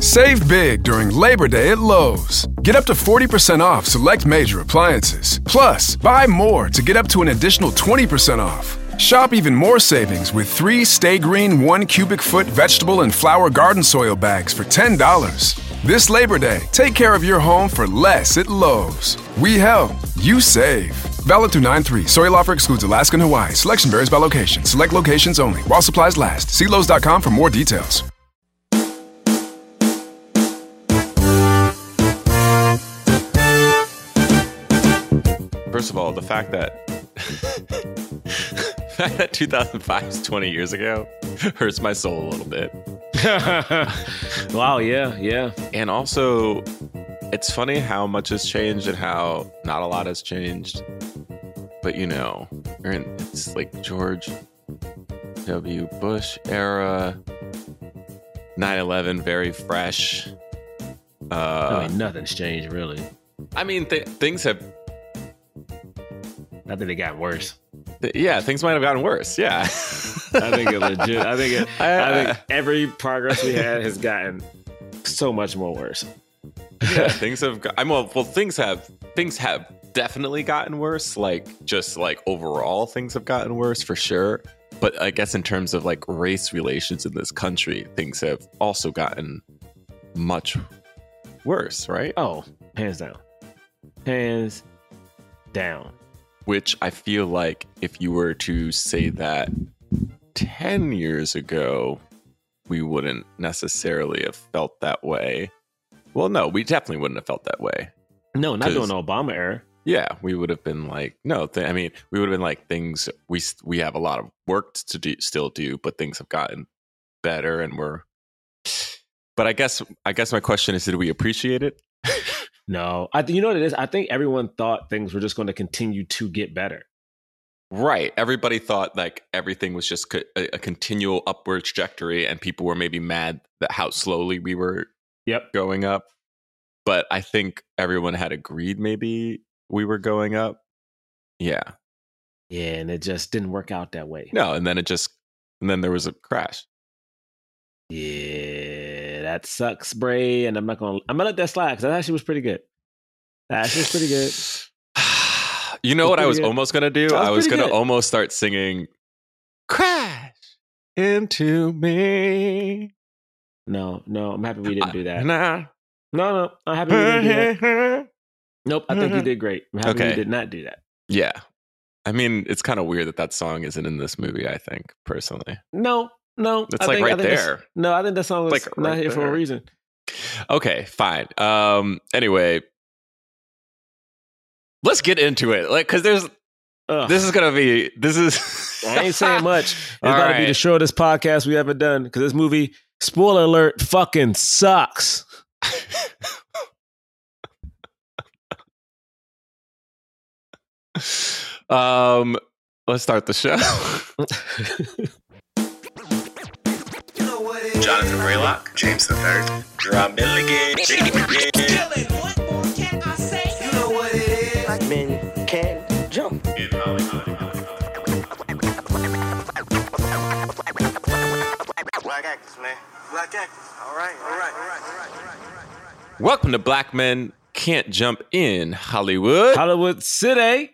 Save big during Labor Day at Lowe's. Get up to 40% off select major appliances. Plus, buy more to get up to an additional 20% off. Shop even more savings with 3 Stay Green 1 cubic foot vegetable and flower garden soil bags for $10. This Labor Day, take care of your home for less at Lowe's. We help, you save. Valid through 9/3. Soil offer excludes Alaska and Hawaii. Selection varies by location. Select locations only. While supplies last. See Lowe's.com for more details. First of all, the fact that 2005 is 20 years ago hurts my soul a little bit. Wow, yeah. And also, it's funny how much has changed and how not a lot has changed. But it's like George W. Bush era, 9/11, very fresh. Nothing's changed, really. I mean, things have... I think they got worse. Yeah, things might have gotten worse. Yeah. I think it legit. I think every progress we had has gotten so much more worse. Yeah, things have definitely gotten worse. Just overall, things have gotten worse for sure. But I guess in terms of race relations in this country, things have also gotten much worse, right? Oh, hands down. Hands down. Which I feel like if you were to say that 10 years ago, we wouldn't necessarily have felt that way. Well, no, we definitely wouldn't have felt that way. No, not during the Obama era. Yeah, we would have been we would have been things, we have a lot of work to still do, but things have gotten better but I guess my question is, did we appreciate it? No, you know what it is? I think everyone thought things were just going to continue to get better. Right. Everybody thought everything was just a continual upward trajectory, and people were maybe mad that how slowly we were going up. But I think everyone had agreed maybe we were going up. Yeah. Yeah, and it just didn't work out that way. No, and then there was a crash. Yeah, that sucks, Bray. And I'm gonna let that slide because that actually was pretty good. That actually was pretty good. You know what I was almost gonna do? I was gonna almost start singing "Crash Into Me." No, I'm happy we didn't do that. Nah. No, I'm happy we didn't do that. Nope, I think you did great. I'm happy we did not do that. Yeah. I mean, it's kind of weird that song isn't in this movie, I think, personally. No. It's right there. No, I think that song was not here for a reason. Okay, fine. Anyway, let's get into it. Because this is going to be... I ain't saying much. It's about to be the shortest podcast we ever done because this movie, spoiler alert, fucking sucks. Let's start the show. Jonathan Braylock, James the Third, Drum Milligan. What more can I say? You know what it is. Black men can't jump. In Hollywood. Black actors, man. Black actors. All right. Welcome to Black Men Can't Jump in Hollywood. Hollywood City.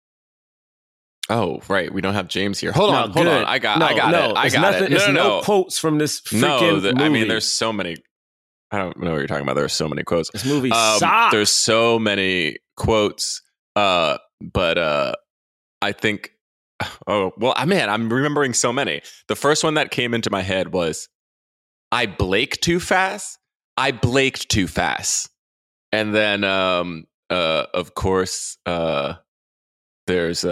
Oh, right. We don't have James here. Hold on. I got it. There's no quotes from this freaking movie. I mean, there's so many. I don't know what you're talking about. There's so many quotes. This movie sucks. There's so many quotes. But I think, I'm remembering so many. The first one that came into my head was, I blaked too fast. And then, of course, there's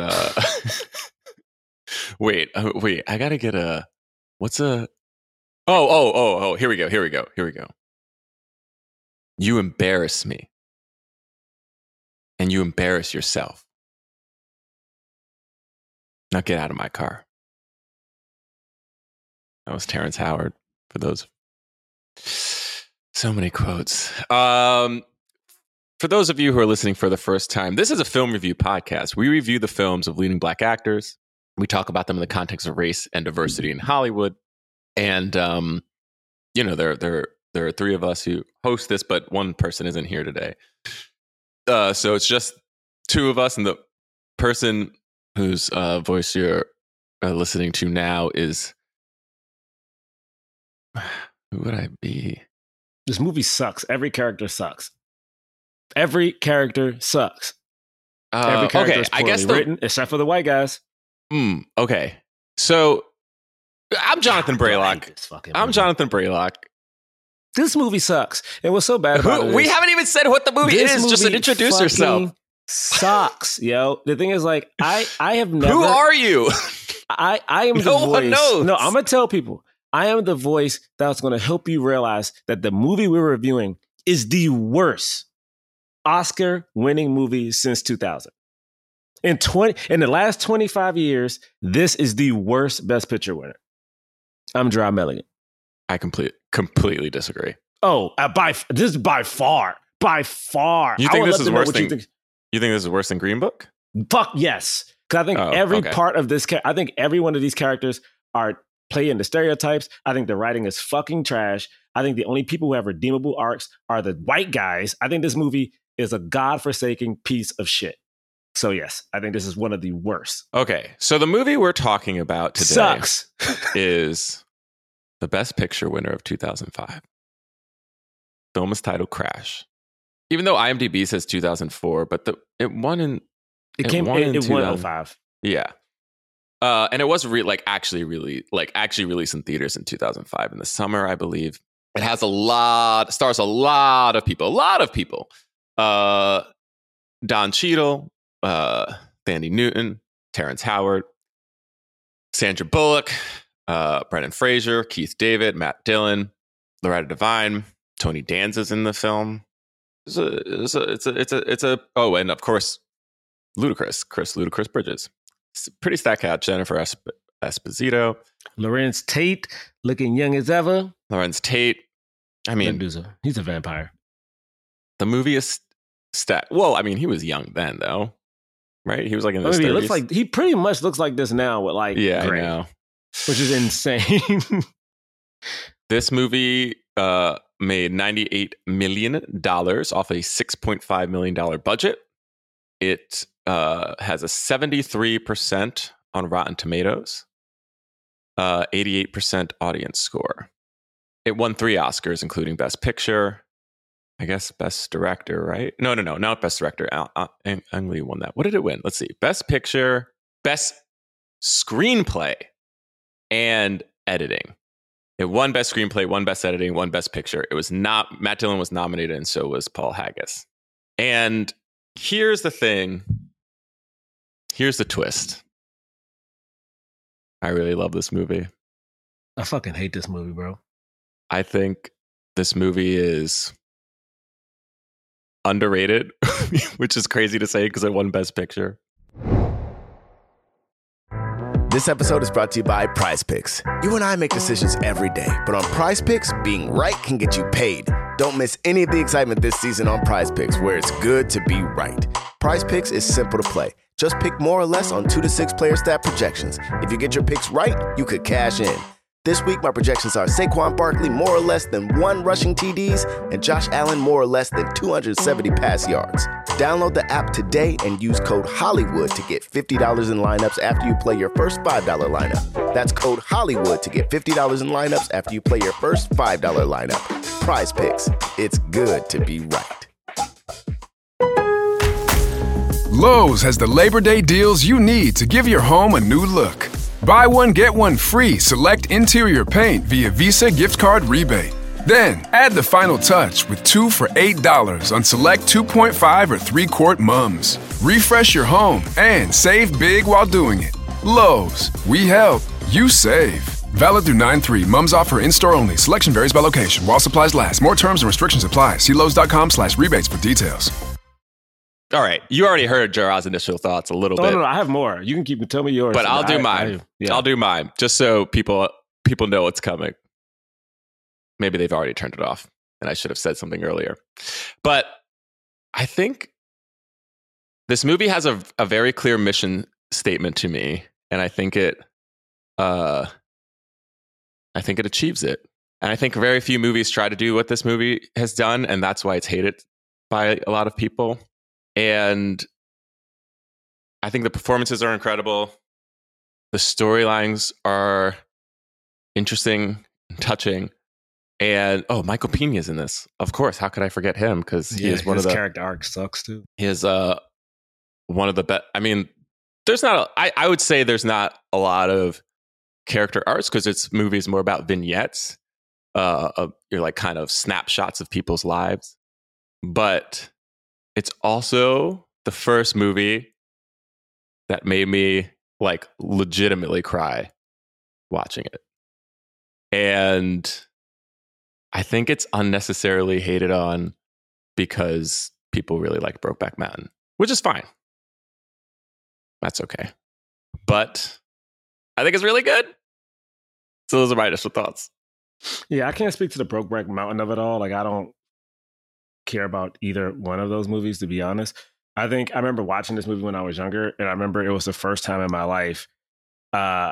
wait, I gotta get here we go. You embarrass me. And you embarrass yourself. Now get out of my car. That was Terrence Howard, for those. So many quotes. For those of you who are listening for the first time, this is a film review podcast. We review the films of leading Black actors. We talk about them in the context of race and diversity in Hollywood. And, they're There are three of us who host this, but one person isn't here today. So it's just two of us, and the person whose voice you're listening to now is... Who would I be? This movie sucks. Every character sucks. Every character sucks. Every character is poorly written, except for the white guys. Okay. So, I'm Jonathan Braylock. I'm Jonathan Braylock. This movie sucks. And what's so bad about it we haven't even said what the movie is. Just to introduce yourself. Sucks, yo. The thing is, like, I have never... Who are you? I am the voice. No one knows. No, I'm going to tell people. I am the voice that's going to help you realize that the movie we're reviewing is the worst Oscar-winning movie since 2000. In the last 25 years, this is the worst Best Picture winner. I'm Dry Milligan. I completely disagree. Oh, this is by far. You think this is worse than? You think this is worse than Green Book? Fuck yes, because I think every part of this. I think every one of these characters are playing the stereotypes. I think the writing is fucking trash. I think the only people who have redeemable arcs are the white guys. I think this movie is a godforsaken piece of shit. So yes, I think this is one of the worst. Okay, so the movie we're talking about today sucks. is the Best Picture winner of 2005. Film is titled Crash. Even though IMDb says 2004, but it won in... It won in 2005. Yeah. And it was actually released in theaters in 2005 in the summer, I believe. It has stars a lot of people. Don Cheadle, Thandie Newton, Terrence Howard, Sandra Bullock, Brendan Fraser, Keith David, Matt Dillon, Loretta Devine, Tony Danza's in the film. And of course, Ludacris Bridges. Pretty stacked out. Jennifer Esposito, Lorenz Tate, looking young as ever. Lorenz Tate. I mean, he's a vampire. The movie is stacked. Well, I mean, he was young then, though, right? He was like in his 30s. He pretty much looks like this now with gray, I know, which is insane. This movie made $98 million off a $6.5 million budget. It has a 73% on Rotten Tomatoes, 88% audience score. It won 3 Oscars, including Best Picture, I guess Best Director, right? No, not Best Director. Ang Lee won that. What did it win? Let's see. Best Picture, Best Screenplay, and Editing. It won Best Screenplay, won Best Editing, won Best Picture. It was not... Matt Dillon was nominated, and so was Paul Haggis. And here's the thing. Here's the twist. I really love this movie. I fucking hate this movie, bro. I think this movie is underrated, which is crazy to say because it won Best Picture. This episode is brought to you by Prize Picks. You and I make decisions every day, but on Prize Picks, being right can get you paid. Don't miss any of the excitement this season on Prize Picks, where it's good to be right. Prize Picks is simple to play. Just pick more or less on 2 to 6 player stat projections. If you get your picks right, you could cash in. This week, my projections are Saquon Barkley more or less than 1 rushing TDs and Josh Allen more or less than 270 pass yards. Download the app today and use code Hollywood to get $50 in lineups after you play your first $5 lineup. That's code Hollywood to get $50 in lineups after you play your first $5 lineup. Prize Picks. It's good to be right. Lowe's has the Labor Day deals you need to give your home a new look. Buy one, get one free select interior paint via Visa gift card rebate. Then, add the final touch with 2 for $8 on select 2.5 or 3-quart mums. Refresh your home and save big while doing it. Lowe's, we help, you save. Valid through 9/3. Mums offer in-store only. Selection varies by location. While supplies last. More terms and restrictions apply. See Lowes.com/rebates for details. All right. You already heard Jarad's initial thoughts a little bit. No, I have more. You can tell me yours. But I'll do mine. I'll do mine just so people know what's coming. Maybe they've already turned it off and I should have said something earlier. But I think this movie has a very clear mission statement to me, and I think it achieves it. And I think very few movies try to do what this movie has done, and that's why it's hated by a lot of people. And I think the performances are incredible. The storylines are interesting and touching. And Michael Pena's in this. Of course, how could I forget him? Because he is one of the character arc sucks too. He is one of the best. I mean, there's not. I would say there's not a lot of character arcs because it's movies more about vignettes, you're like kind of snapshots of people's lives. But it's also the first movie that made me like legitimately cry watching it, and I think it's unnecessarily hated on because people really like Brokeback Mountain, which is fine. That's okay. But I think it's really good. So those are my initial thoughts. Yeah, I can't speak to the Brokeback Mountain of it all. Like, I don't care about either one of those movies, to be honest. I remember watching this movie when I was younger, and I remember it was the first time in my life. Now,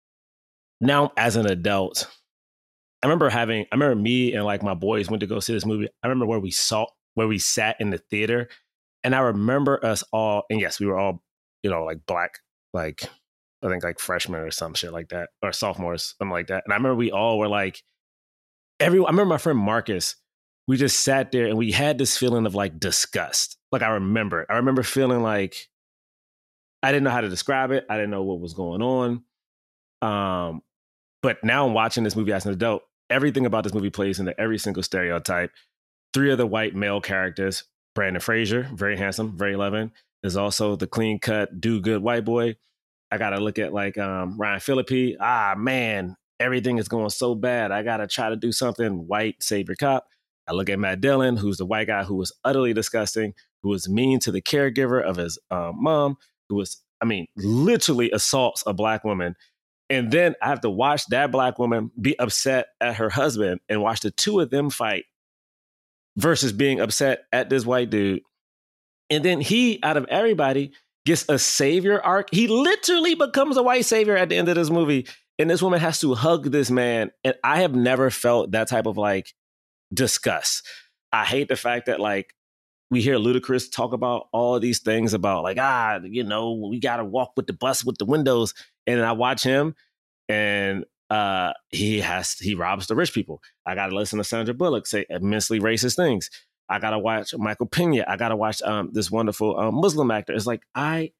as an adult, I remember me and like my boys went to go see this movie. I remember where we sat in the theater, and I remember us all, and yes, we were all, like black, like I think like freshmen or some shit like that, or sophomores, something like that. And I remember we all were like, I remember my friend Marcus, we just sat there and we had this feeling of like disgust. Like I remember feeling like I didn't know how to describe it. I didn't know what was going on. But now I'm watching this movie as an adult. Everything about this movie plays into every single stereotype. 3 of the white male characters, Brandon Fraser, very handsome, very loving. There's also the clean-cut, do-good white boy. I got to look at like Ryan Phillippe. Man, everything is going so bad. I got to try to do something, white savior cop. I look at Matt Dillon, who's the white guy who was utterly disgusting, who was mean to the caregiver of his mom, who was, literally assaults a black woman. And then I have to watch that black woman be upset at her husband and watch the 2 of them fight versus being upset at this white dude. And then he, out of everybody, gets a savior arc. He literally becomes a white savior at the end of this movie. And this woman has to hug this man. And I have never felt that type of like disgust. I hate the fact that like we hear Ludacris talk about all of these things about like, we got to walk with the bus with the windows. And I watch him and he robs the rich people. I got to listen to Sandra Bullock say immensely racist things. I got to watch Michael Pena. I got to watch this wonderful Muslim actor. It's like,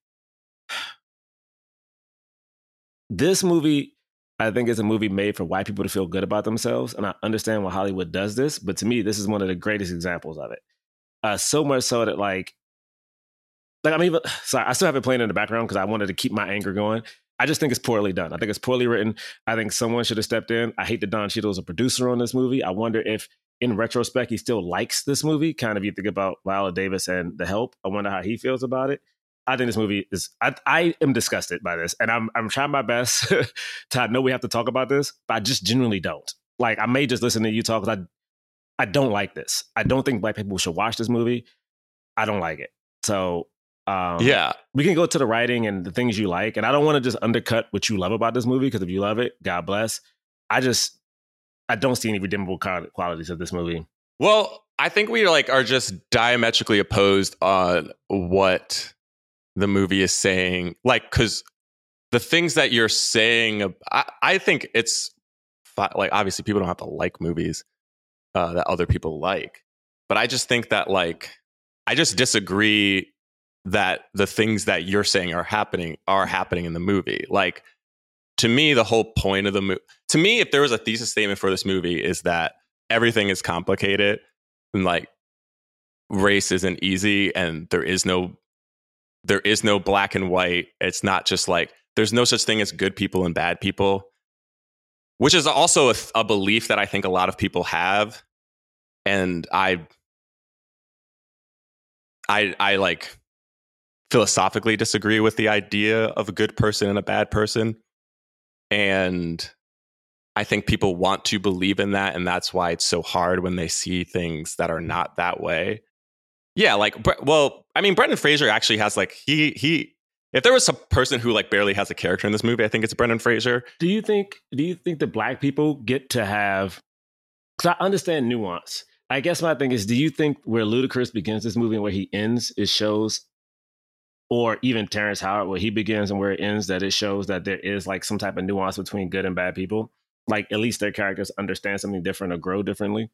this movie, I think is a movie made for white people to feel good about themselves. And I understand why Hollywood does this. But to me, this is one of the greatest examples of it. So much so that I still have it playing in the background because I wanted to keep my anger going. I just think it's poorly done. I think it's poorly written. I think someone should have stepped in. I hate that Don Cheadle is a producer on this movie. I wonder if, in retrospect, he still likes this movie. Kind of, you think about Viola Davis and The Help. I wonder how he feels about it. I think this movie is. I am disgusted by this, and I'm trying my best to know we have to talk about this, but I just genuinely don't. Like, I may just listen to you talk because I don't like this. I don't think black people should watch this movie. I don't like it. So. We can go to the writing and the things you like, and I don't want to just undercut what you love about this movie because if you love it, God bless. I don't see any redeemable qualities of this movie. Well, I think we are just diametrically opposed on what the movie is saying. Like, because the things that you're saying, I think it's like obviously people don't have to like movies that other people like, but I just think that I just disagree that the things that you're saying are happening in the movie. Like, to me, the whole point of the movie, to me, if there was a thesis statement for this movie, is that everything is complicated and like race isn't easy and there is no black and white. It's not just like, there's no such thing as good people and bad people, which is also a belief that I think a lot of people have. And I like philosophically disagree with the idea of a good person and a bad person. And I think people want to believe in that. And that's why it's so hard when they see things that are not that way. Yeah. Brendan Fraser actually has he if there was a person who barely has a character in this movie, I think it's Brendan Fraser. Do you think the black people get to have because I understand nuance. I guess my thing is, do you think where Ludacris begins this movie and where he ends, it shows, or even Terrence Howard, where he begins and where it ends, that it shows that there is like some type of nuance between good and bad people? Like at least their characters understand something different or grow differently?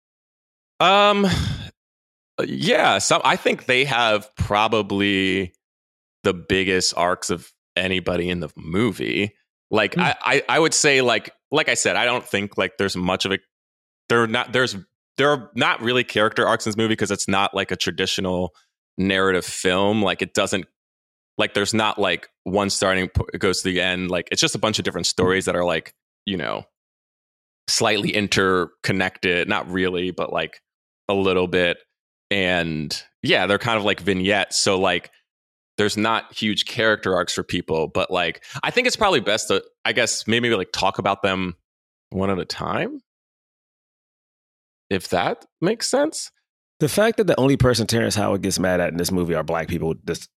Yeah, I think they have probably the biggest arcs of anybody in the movie. Like I would say like I said, I don't think like there's much of it. There are not really character arcs in this movie because it's not like a traditional narrative film. Like it doesn't, like there's not like one starting it goes to the end. Like it's just a bunch of different stories that are like, you know, slightly interconnected, not really, but like a little bit. And yeah, they're kind of like vignettes. So like there's not huge character arcs for people, but like I think it's probably best to, I guess, maybe like talk about them one at a time, if that makes sense. The fact that the only person Terrence Howard gets mad at in this movie are black people.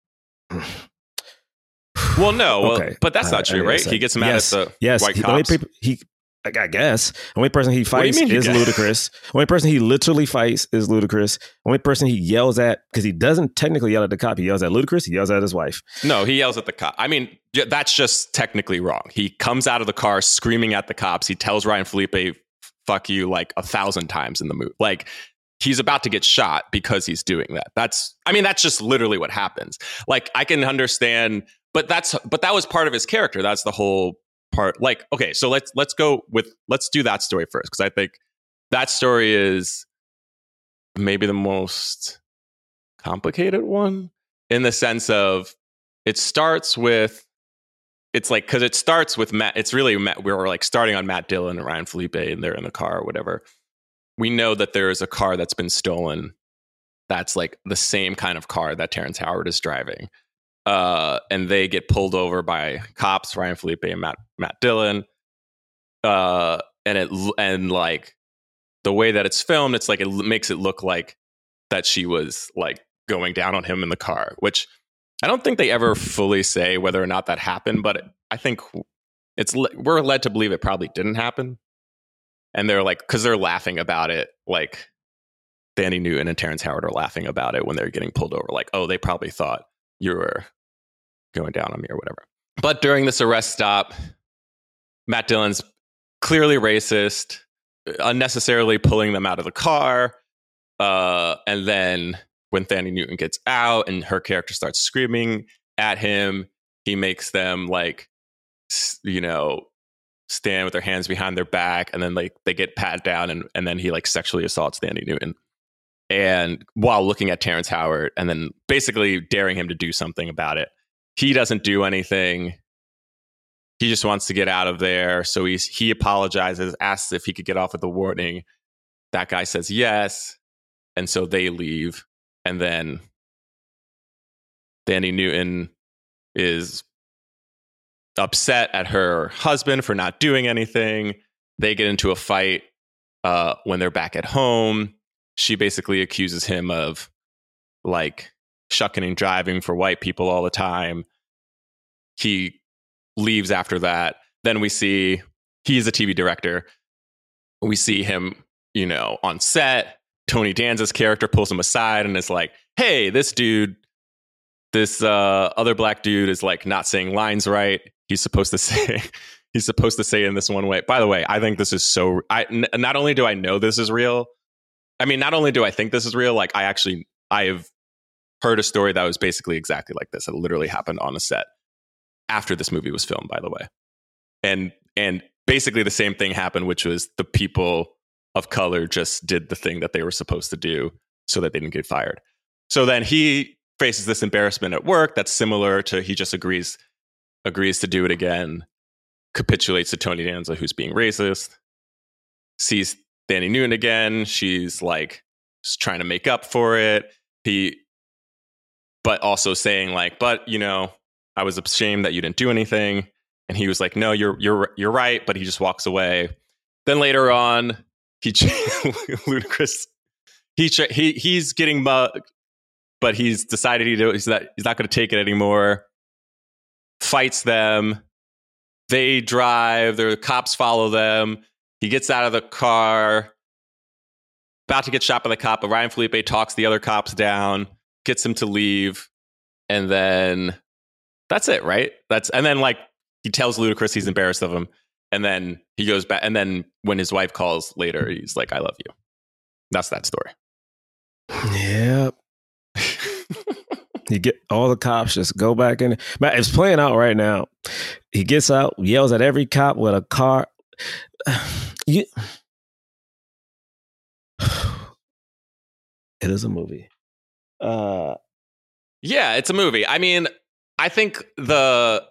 Well, no, okay. But that's not true, right? He gets mad at the white cops. I guess. The only person he fights is Ludacris. The only person he literally fights is Ludacris. The only person he yells at, because he doesn't technically yell at the cop. He yells at Ludacris. He yells at his wife. No, he yells at the cop. I mean, that's just technically wrong. He comes out of the car screaming at the cops. He tells Ryan Felipe, fuck you, like 1,000 times in the movie. Like, he's about to get shot because he's doing that. That's just literally what happens. Like, I can understand, but that was part of his character. That's the whole part. Like, okay, so let's do that story first, because I think that story is maybe the most complicated one, in the sense of it starts with Matt. It's really Matt. We're like starting on Matt Dillon and Ryan Felipe, and they're in the car or whatever. We know that there is a car that's been stolen. That's like the same kind of car that Terrence Howard is driving. And they get pulled over by cops, Ryan Felipe and Matt Dillon. And like the way that it's filmed, it's like it makes it look like that she was like going down on him in the car, which I don't think they ever fully say whether or not that happened, but I think we're led to believe it probably didn't happen. And they're like, because they're laughing about it, like Danny Newton and Terrence Howard are laughing about it when they're getting pulled over, like, oh, they probably thought you were going down on me or whatever. But during this arrest stop, Matt Dillon's clearly racist, unnecessarily pulling them out of the car. And then when Danny Newton gets out and her character starts screaming at him, he makes them like, you know, stand with their hands behind their back, and then like they get patted down, and then he like sexually assaults Danny Newton, and while looking at Terrence Howard, and then basically daring him to do something about it. He doesn't do anything. He just wants to get out of there. So he apologizes, asks if he could get off with a warning. That guy says yes, and so they leave. And then Danny Newton is upset at her husband for not doing anything. They get into a fight when they're back at home. She basically accuses him of like shucking and driving for white people all the time. He leaves after that. Then we see he's a TV director. We see him, you know, on set. Tony Danza's character pulls him aside and is like, hey, this other black dude is like not saying lines right. He's supposed to say in this one way. By the way, I think this is so. Not only do I know this is real. I mean, not only do I think this is real, like I have heard a story that was basically exactly like this. It literally happened on a set after this movie was filmed, by the way. And basically the same thing happened, which was the people of color just did the thing that they were supposed to do so that they didn't get fired. So then he faces this embarrassment at work that's similar to he just agrees to do it again, capitulates to Tony Danza, who's being racist, sees Danny Newton again. She's like trying to make up for it. But also saying like, but you know, I was ashamed that you didn't do anything. And he was like, no, you're right. But he just walks away. Then later on, Ludacris, he's getting mugged, but he's decided he's not going to take it anymore. Fights them. They drive. The cops follow them. He gets out of the car. about to get shot by the cop, but Ryan Felipe talks the other cops down, gets him to leave, and then that's it, right? And then like he tells Ludacris he's embarrassed of him, and then he goes back, and then when his wife calls later, he's like, "I love you." That's that story. Yep. You get all the cops just go back in. Man, it's playing out right now. He gets out, yells at every cop with a car. It is a movie. Yeah, it's a movie. I mean, I think so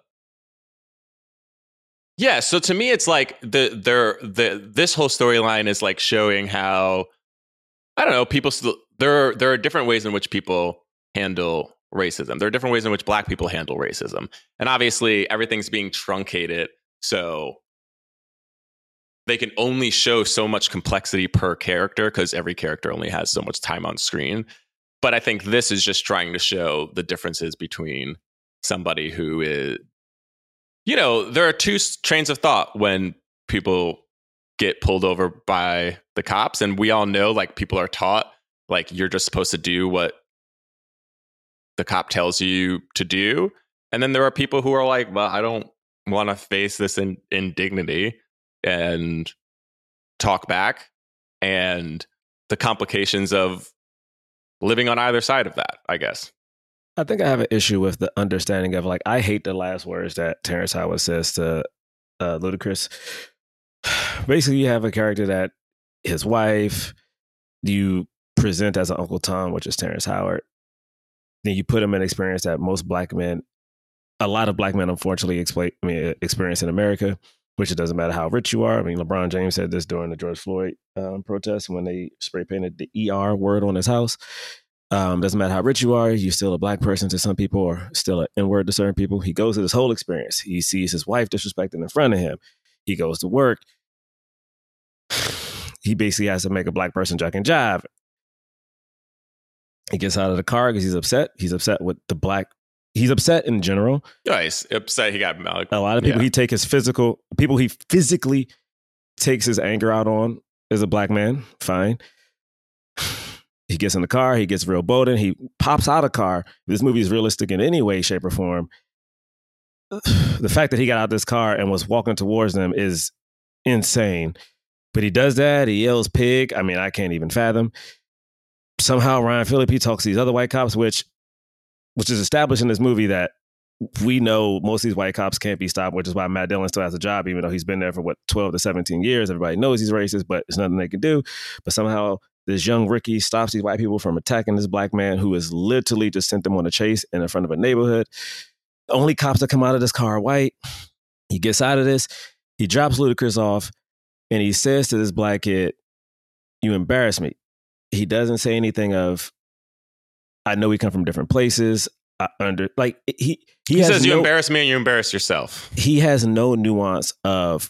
to me, it's like this whole storyline is like showing how, I don't know, people still, there are different ways in which people handle racism. There are different ways in which Black people handle racism. And obviously everything's being truncated. So they can only show so much complexity per character because every character only has so much time on screen. But I think this is just trying to show the differences between somebody who is, there are two trains of thought when people get pulled over by the cops. And we all know, like, people are taught, like, you're just supposed to do what the cop tells you to do. And then there are people who are like, well, I don't want to face this indignity and talk back, and the complications of living on either side of that, I guess. I think I have an issue with the understanding of, like, I hate the last words that Terrence Howard says to Ludacris. Basically, you have a character that his wife, you present as an Uncle Tom, which is Terrence Howard. Then you put him in an experience that most Black men, a lot of Black men, unfortunately, experience in America, which it doesn't matter how rich you are. I mean, LeBron James said this during the George Floyd protest when they spray painted the ER word on his house. Doesn't matter how rich you are, you're still a Black person to some people, or still an N-word to certain people. He goes through this whole experience. He sees his wife disrespected in front of him. He goes to work. He basically has to make a Black person jack and jive. He gets out of the car because he's upset. He's upset with the Black. He's upset in general. Yeah, he's upset he got Malik. A lot of people he physically takes his anger out on as a Black man. Fine. He gets in the car. He gets real bold. He pops out of the car. This movie is realistic in any way, shape, or form. The fact that he got out of this car and was walking towards them is insane. But he does that. He yells pig. I mean, I can't even fathom. Somehow Ryan Phillippe talks to these other white cops, which is established in this movie that we know most of these white cops can't be stopped, which is why Matt Dillon still has a job, even though he's been there for 12 to 17 years. Everybody knows he's racist, but there's nothing they can do. But somehow this young Ricky stops these white people from attacking this Black man who is literally just sent them on a chase in front of a neighborhood. The only cops that come out of this car are white. He gets out of this. He drops Ludacris off and he says to this Black kid, "You embarrass me." He doesn't say anything of, "I know we come from different places." He says, "You embarrass me and you embarrass yourself." He has no nuance of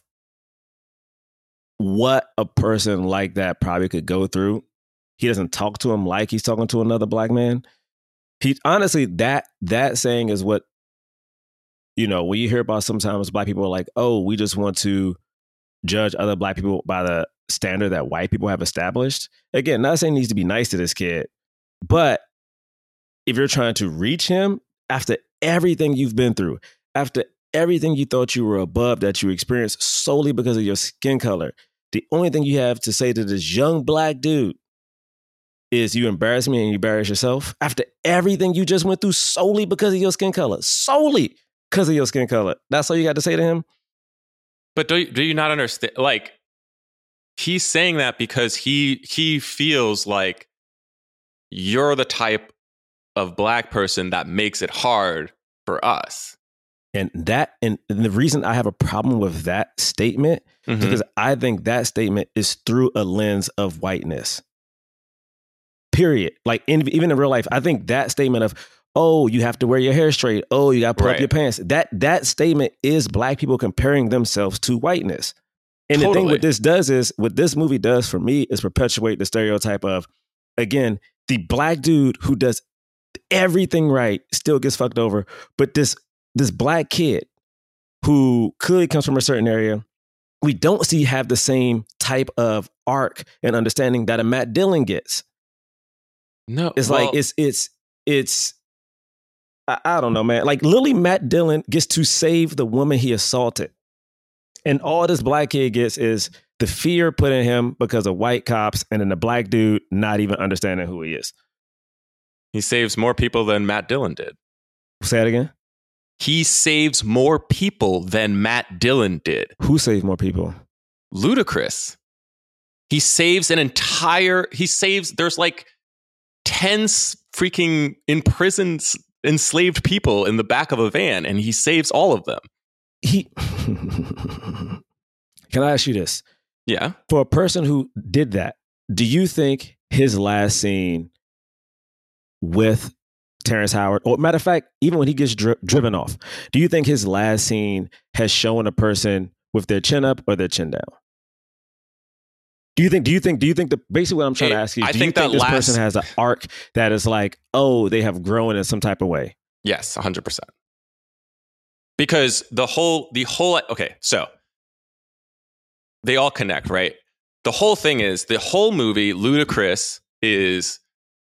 what a person like that probably could go through. He doesn't talk to him like he's talking to another Black man. He honestly, that saying is what, when you hear about sometimes Black people are like, "Oh, we just want to judge other Black people by the standard that white people have established." Again, not saying he needs to be nice to this kid, but if you're trying to reach him after everything you've been through, after everything you thought you were above that you experienced solely because of your skin color, the only thing you have to say to this young Black dude is, "You embarrass me and you embarrass yourself," after everything you just went through solely because of your skin color. Solely because of your skin color. That's all you got to say to him? But do you not understand? Like, he's saying that because he feels like you're the type of Black person that makes it hard for us. And the reason I have a problem with that statement is because I think that statement is through a lens of whiteness. Period. Like, even in real life, I think that statement of, "Oh, you have to wear your hair straight. Oh, you got to pull up your pants." That statement is Black people comparing themselves to whiteness. And the thing what this movie does for me is perpetuate the stereotype of, again, the Black dude who does everything right still gets fucked over. But this Black kid who clearly comes from a certain area, we don't see have the same type of arc and understanding that a Matt Dillon gets. No, it's like it's. I don't know, man. Like literally, Matt Dillon gets to save the woman he assaulted, and all this black kid gets is the fear put in him because of white cops, and then the black dude not even understanding who he is. He saves more people than Matt Dillon did. Say that again. He saves more people than Matt Dillon did. Who saved more people? Ludacris. He saves there's like 10 freaking imprisoned, enslaved people in the back of a van, and he saves all of them. Can I ask you this? Yeah. For a person who did that, do you think his last scene with Terrence Howard, or matter of fact, even when he gets driven off, do you think his last scene has shown a person with their chin up or their chin down? Do you think basically what I'm trying to ask you, do you think this person has an arc that is like, oh, they have grown in some type of way? Yes, 100%. Because the whole, okay, so they all connect, right? The whole thing is, the whole movie, Ludacris is,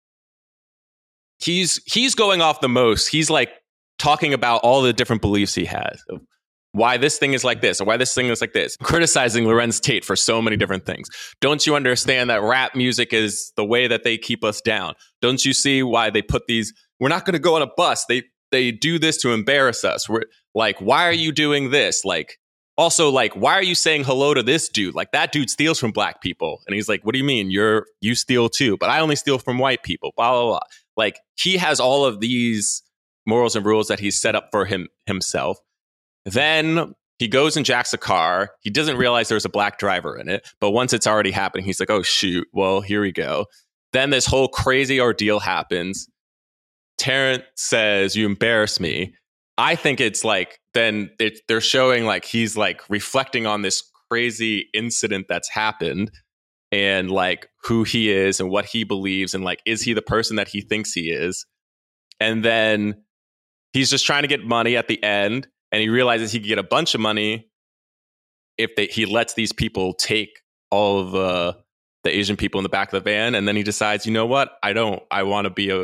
he's going off the most. He's like talking about all the different beliefs he has. Why this thing is like this, or why this thing is like this. Criticizing Larenz Tate for so many different things. Don't you understand that rap music is the way that they keep us down? Don't you see why they put these, we're not going to go on a bus. They do this to embarrass us. We're like, why are you doing this? Like, also, like, why are you saying hello to this dude? Like, that dude steals from black people. And he's like, what do you mean? You steal too, but I only steal from white people, blah, blah, blah. Like, he has all of these morals and rules that he's set up for himself. Then he goes and jacks a car. He doesn't realize there's a black driver in it. But once it's already happening, he's like, oh, shoot. Well, here we go. Then this whole crazy ordeal happens. Terrence says, you embarrass me. I think it's like, then they're showing like he's like reflecting on this crazy incident that's happened and like who he is and what he believes. And like, is he the person that he thinks he is? And then he's just trying to get money at the end. And he realizes he can get a bunch of money if he lets these people take all of the Asian people in the back of the van. And then he decides, you know what? I want to be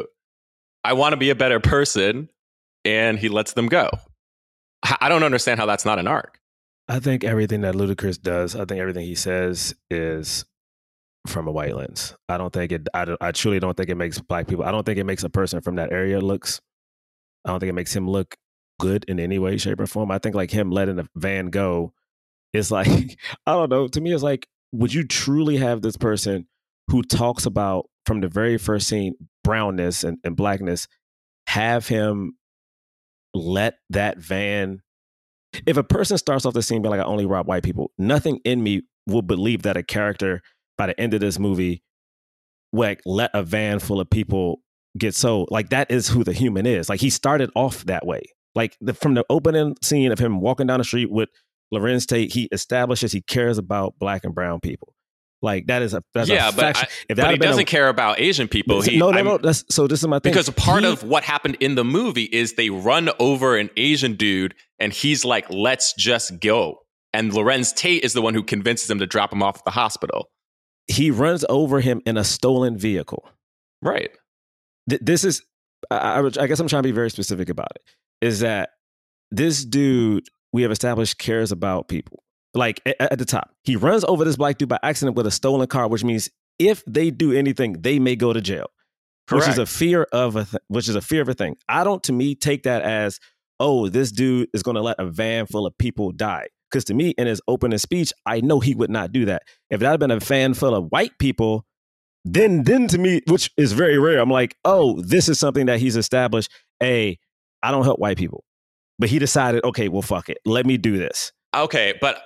a better person. And he lets them go. I don't understand how that's not an arc. I think everything that Ludacris does, I think everything he says is from a white lens. I truly don't think it makes black people. I don't think it makes a person from that area I don't think it makes him look good in any way, shape, or form. I think like him letting the van go is like, I don't know. To me, it's like, would you truly have this person who talks about from the very first scene, brownness and blackness, have him let that van? If a person starts off the scene being like, I only rob white people, nothing in me will believe that a character by the end of this movie like let a van full of people get sold. Like, that is who the human is. Like, he started off that way. Like, from the opening scene of him walking down the street with Larenz Tate, he establishes he cares about black and brown people. Like, that's a but he doesn't care about Asian people. No. So this is my thing. Because part of what happened in the movie is they run over an Asian dude, and he's like, let's just go. And Larenz Tate is the one who convinces him to drop him off at the hospital. He runs over him in a stolen vehicle. Right. This is, I guess I'm trying to be very specific about it, is that this dude, we have established, cares about people. Like, at the top, he runs over this black dude by accident with a stolen car, which means if they do anything, they may go to jail. Correct. Which is a fear of a thing. I don't, to me, take that as, oh, this dude is going to let a van full of people die. Because to me, in his opening speech, I know he would not do that. If that had been a van full of white people, then to me, which is very rare, I'm like, oh, this is something that he's established. I don't help white people. But he decided, okay, well, fuck it. Let me do this. Okay, but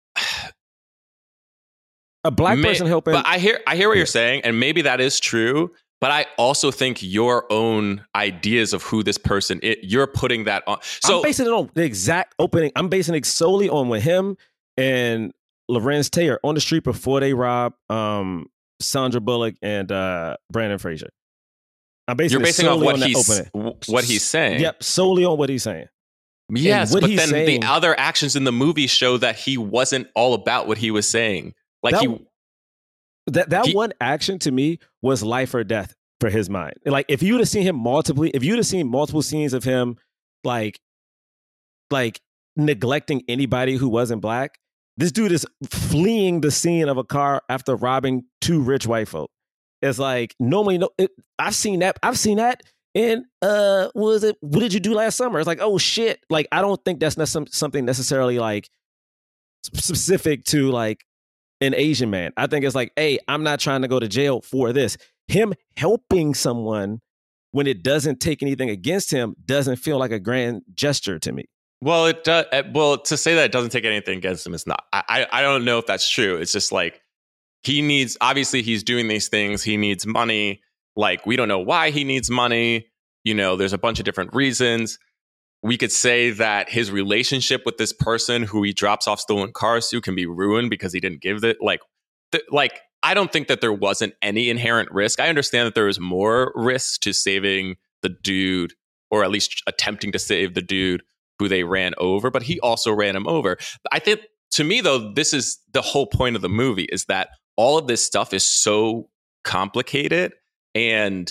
a black person helping. But I hear what you're saying, and maybe that is true. But I also think your own ideas of who this person is, you're putting that on. So I'm basing it on the exact opening. I'm basing it solely on when him and Larenz Tate are on the street before they rob Sandra Bullock and Brandon Fraser. You're basing off what he's saying. Yep, solely on what he's saying. Yes, but then the other actions in the movie show that he wasn't all about what he was saying. Like that one action to me was life or death for his mind. Like if you would have seen multiple scenes of him like neglecting anybody who wasn't black, this dude is fleeing the scene of a car after robbing 2 rich white folk. It's like normally I've seen that in what did you do last summer? It's like, oh shit. Like I don't think that's something necessarily like specific to like an Asian man. I think it's like, hey, I'm not trying to go to jail for this. Him helping someone when it doesn't take anything against him doesn't feel like a grand gesture to me. Well, it does. Well, to say that it doesn't take anything against him is not. I don't know if that's true. It's just like obviously he's doing these things. He needs money. Like we don't know why he needs money. You know, there's a bunch of different reasons. We could say that his relationship with this person who he drops off stolen cars to can be ruined because he didn't give it. Like I don't think that there wasn't any inherent risk. I understand that there was more risk to saving the dude, or at least attempting to save the dude who they ran over, but he also ran him over. I think, to me, though, this is the whole point of the movie, is that all of this stuff is so complicated, and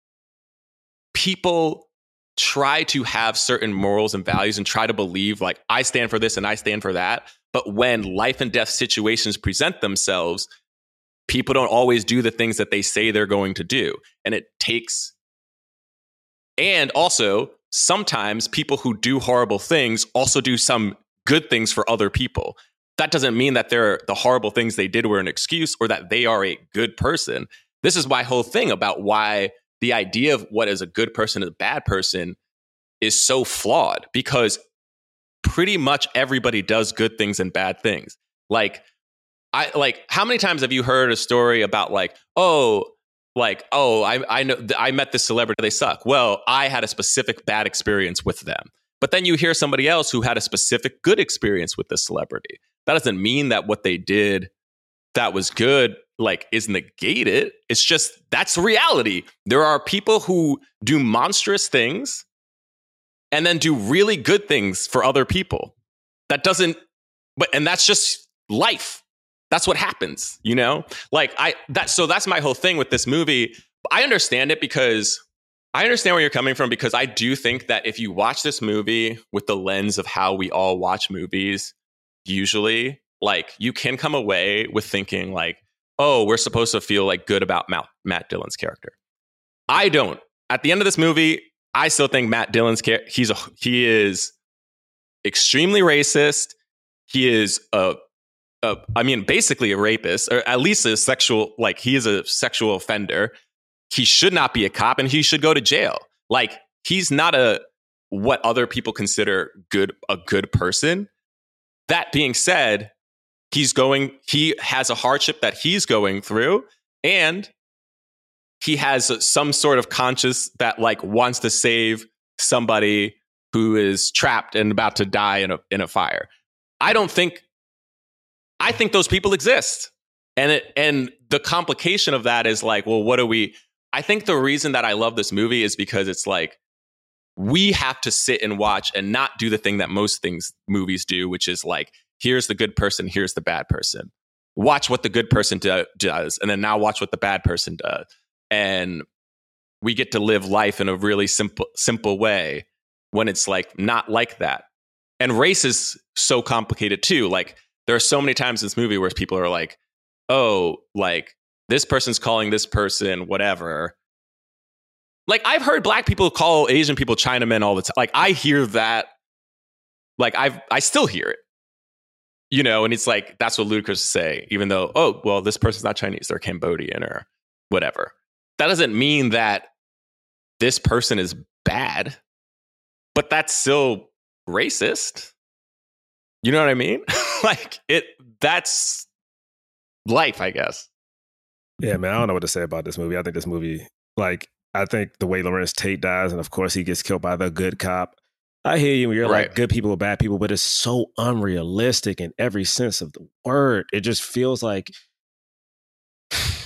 people try to have certain morals and values and try to believe, like, I stand for this and I stand for that. But when life and death situations present themselves, people don't always do the things that they say they're going to do. And also, sometimes people who do horrible things also do some good things for other people. That doesn't mean that the horrible things they did were an excuse or that they are a good person. This is my whole thing about why the idea of what is a good person and a bad person is so flawed, because pretty much everybody does good things and bad things. How many times have you heard a story about I know I met this celebrity, they suck. Well, I had a specific bad experience with them. But then you hear somebody else who had a specific good experience with this celebrity. That doesn't mean that what they did that was good is negated. It's just, that's reality. There are people who do monstrous things and then do really good things for other people. And that's just life. That's what happens, you know? So that's my whole thing with this movie. I understand it because I understand where you're coming from, because I do think that if you watch this movie with the lens of how we all watch movies, usually, you can come away with thinking oh, we're supposed to feel good about Matt Dillon's character. I don't. At the end of this movie, I still think Matt Dillon's character, he is extremely racist. He is basically a rapist, or at least a sexual, he is a sexual offender. He should not be a cop, and he should go to jail. He's not what other people consider a good person. That being said, he has a hardship that he's going through, and he has some sort of conscience that wants to save somebody who is trapped and about to die in a fire. I think those people exist. And the complication of that is well, what do we... I think the reason that I love this movie is because it's we have to sit and watch and not do the thing that most movies do, which is here's the good person, here's the bad person. Watch what the good person does, and then now watch what the bad person does. And we get to live life in a really simple way when it's not like that. And race is so complicated too. There are so many times in this movie where people are oh, this person's calling this person whatever. I've heard black people call Asian people Chinamen all the time. I hear that. I still hear it. You know, and it's that's what Ludacris say, even though, oh, well, this person's not Chinese, they're Cambodian or whatever. That doesn't mean that this person is bad, but that's still racist. You know what I mean? That's life, I guess. Yeah, man, I don't know what to say about this movie. I think this movie, I think the way Lawrence Tate dies, and of course he gets killed by the good cop. I hear you when you're right. Good people or bad people, but it's so unrealistic in every sense of the word. It just feels like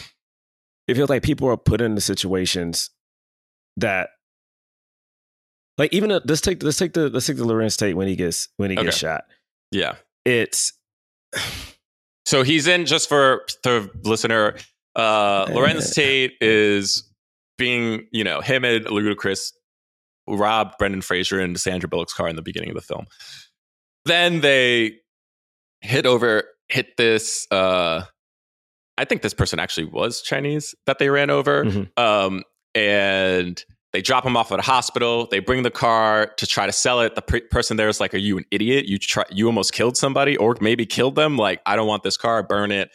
people are put into situations that Like even let's take the Larenz Tate when he gets shot. Yeah, it's so he's in, just for the listener. Larenz Tate is being, him and Ludacris robbed Brendan Fraser and Sandra Bullock's car in the beginning of the film. Then they hit this. I think this person actually was Chinese that they ran over. Mm-hmm. And they drop him off at a hospital. They bring the car to try to sell it. The person there is like, "Are you an idiot? You almost killed somebody, or maybe killed them. Like, I don't want this car. Burn it."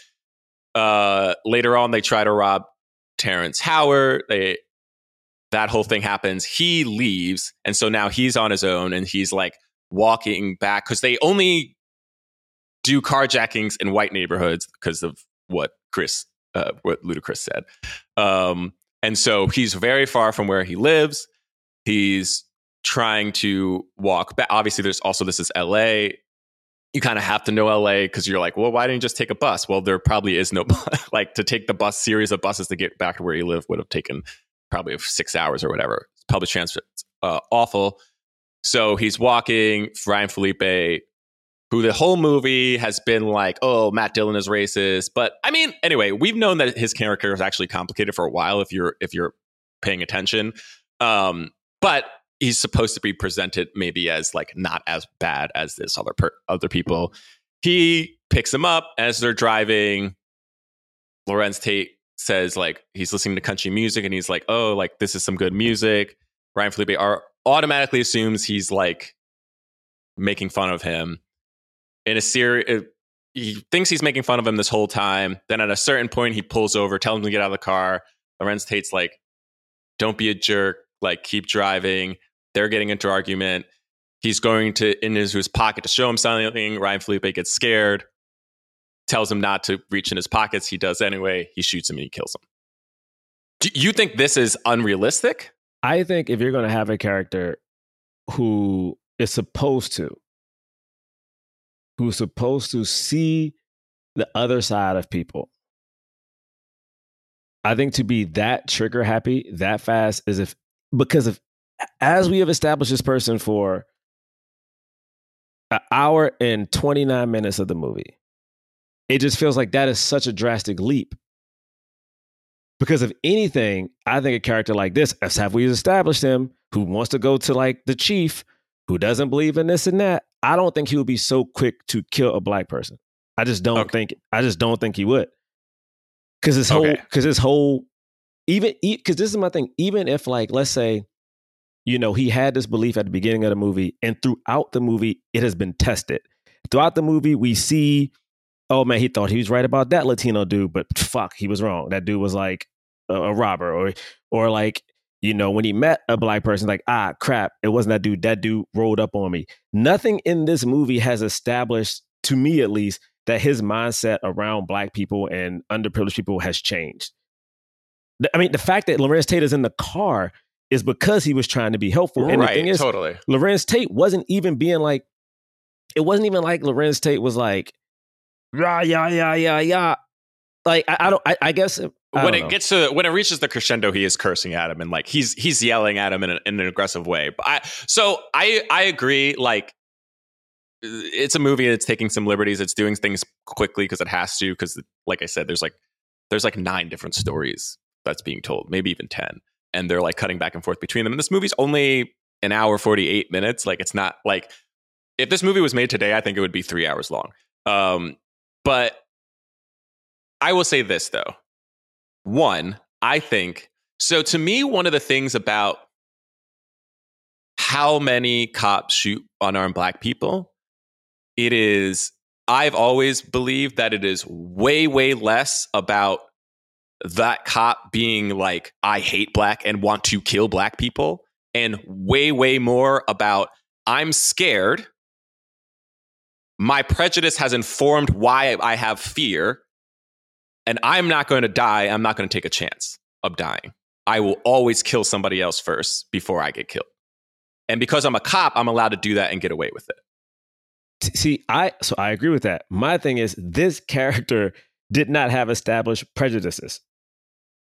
Later on, they try to rob Terrence Howard. That whole thing happens. He leaves, and so now he's on his own, and he's like walking back because they only do carjackings in white neighborhoods because of what Ludacris said. And so he's very far from where he lives. He's trying to walk back. Obviously, this is LA. You kind of have to know LA because you're like, well, why didn't you just take a bus? Well, there probably is no like to take the series of buses to get back to where you live would have taken probably 6 hours or whatever. Public transport, awful. So he's walking. Ryan Felipe, who the whole movie has been like, oh, Matt Dillon is racist. But I mean, anyway, we've known that his character is actually complicated for a while if you're paying attention. But he's supposed to be presented maybe as like not as bad as this other people. He picks him up as they're driving. Larenz Tate says like he's listening to country music and he's like, oh, like this is some good music. Ryan Felipe automatically assumes he's like making fun of him. In a series, he thinks he's making fun of him this whole time. Then at a certain point, he pulls over, tells him to get out of the car. Larenz Tate's like, don't be a jerk, like keep driving. They're getting into argument. He's going into his pocket to show him something. Ryan Felipe gets scared, tells him not to reach in his pockets. He does anyway. He shoots him and he kills him. Do you think this is unrealistic? I think if you're going to have a character who's supposed to see the other side of people, I think to be that trigger happy that fast is as we have established this person for an hour and 29 minutes of the movie, it just feels like that is such a drastic leap. Because if anything, I think a character like this, as have we established him, who wants to go to like the chief, who doesn't believe in this and that, I don't think he would be so quick to kill a black person. I just don't think he would. Because this is my thing. Even if like, let's say, he had this belief at the beginning of the movie, and throughout the movie, it has been tested. Throughout the movie, we see, oh man, he thought he was right about that Latino dude, but fuck, he was wrong. That dude was like a robber, or like, when he met a black person, like, crap, it wasn't that dude. That dude rolled up on me. Nothing in this movie has established, to me at least, that his mindset around black people and underprivileged people has changed. I mean, the fact that Larenz Tate is in the car is because he was trying to be helpful. And right, the thing is, totally. Larenz Tate wasn't even being like, it wasn't even like Larenz Tate was like, yeah. Like, I guess when it reaches the crescendo, he is cursing at him and like he's yelling at him in an aggressive way. But I agree. Like, it's a movie that's taking some liberties. It's doing things quickly because it has to. Because, like I said, there's like 9 different stories that's being told, maybe even 10, and they're like cutting back and forth between them. And this movie's only an hour 48 minutes. Like, it's not like if this movie was made today, I think it would be 3 hours long. But I will say this though. One, I think so. To me, one of the things about how many cops shoot unarmed black people, I've always believed that it is way, way less about that cop being like, I hate black and want to kill black people, and way, way more about, I'm scared. My prejudice has informed why I have fear, and I'm not going to die. I'm not going to take a chance of dying. I will always kill somebody else first before I get killed. And because I'm a cop, I'm allowed to do that and get away with it. See, I agree with that. My thing is, this character did not have established prejudices.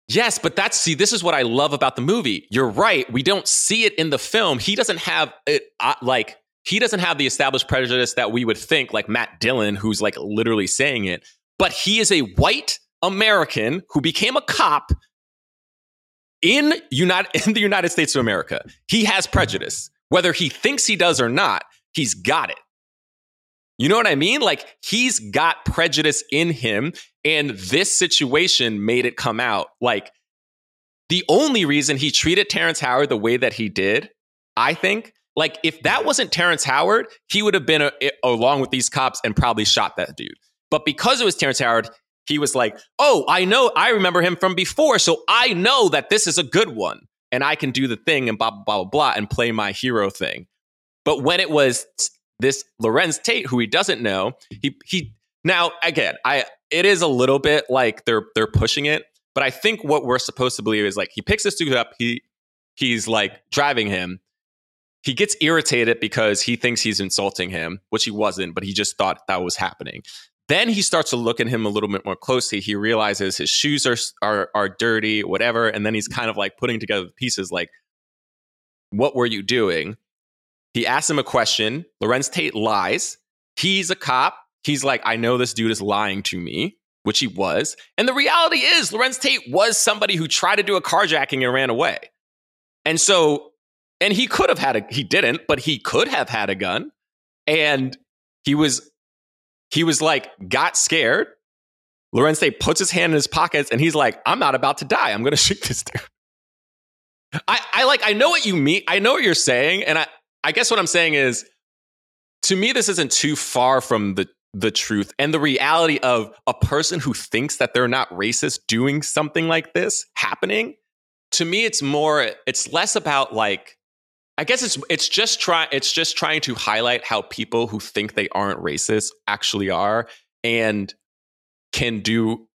Yes, but this is what I love about the movie. You're right. We don't see it in the film. He doesn't have it he doesn't have the established prejudice that we would think, like Matt Dillon, who's like literally saying it. But he is a white American who became a cop in the United States of America. He has prejudice. Whether he thinks he does or not, he's got it. You know what I mean? Like, he's got prejudice in him, and this situation made it come out. Like, the only reason he treated Terrence Howard the way that he did, I think, like, if that wasn't Terrence Howard, he would have been along with these cops and probably shot that dude. But because it was Terrence Howard, he was like, oh, I remember him from before, so I know that this is a good one, and I can do the thing and blah, blah, blah, blah, and play my hero thing. But when it was this Larenz Tate, who he doesn't know, he now, again, it is a little bit like they're pushing it, but I think what we're supposed to believe is, like, he picks this dude up, he's like driving him. He gets irritated because he thinks he's insulting him, which he wasn't, but he just thought that was happening. Then he starts to look at him a little bit more closely. He realizes his shoes are dirty, whatever. And then he's kind of like putting together the pieces like, what were you doing? He asks him a question. Larenz Tate lies. He's a cop. He's like, I know this dude is lying to me, which he was. And the reality is Larenz Tate was somebody who tried to do a carjacking and ran away. And so, and he could have he didn't, but he could have had a gun. And he was like, got scared. Larenz Tate puts his hand in his pockets and he's like, I'm not about to die. I'm going to shoot this dude. I know what you mean. I know what you're saying. And I guess what I'm saying is, to me, this isn't too far from the truth and the reality of a person who thinks that they're not racist doing something like this happening. To me, it's less about, like, I guess it's just trying to highlight how people who think they aren't racist actually are and can do,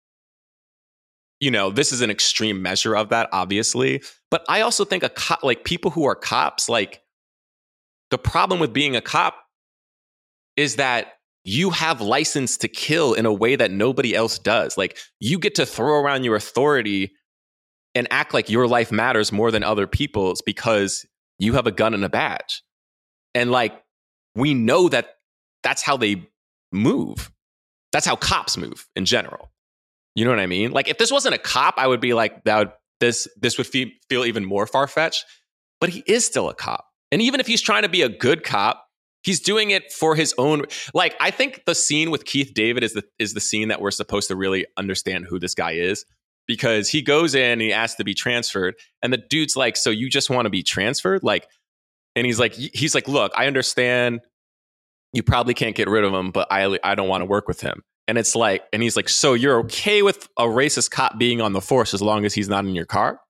this is an extreme measure of that, obviously. But I also think like people who are cops, like, the problem with being a cop is that you have license to kill in a way that nobody else does. Like, you get to throw around your authority and act like your life matters more than other people's because you have a gun and a badge. And, like, we know that that's how they move. That's how cops move in general. You know what I mean? Like, if this wasn't a cop, I would be like, this would feel even more far-fetched. But he is still a cop. And even if he's trying to be a good cop, he's doing it for his own. Like, I think the scene with Keith David is the scene that we're supposed to really understand who this guy is. Because he goes in and he asks to be transferred. And the dude's like, so you just want to be transferred? Like, and he's like, look, I understand you probably can't get rid of him, but I don't want to work with him. And it's like, and he's like, so you're okay with a racist cop being on the force as long as he's not in your car?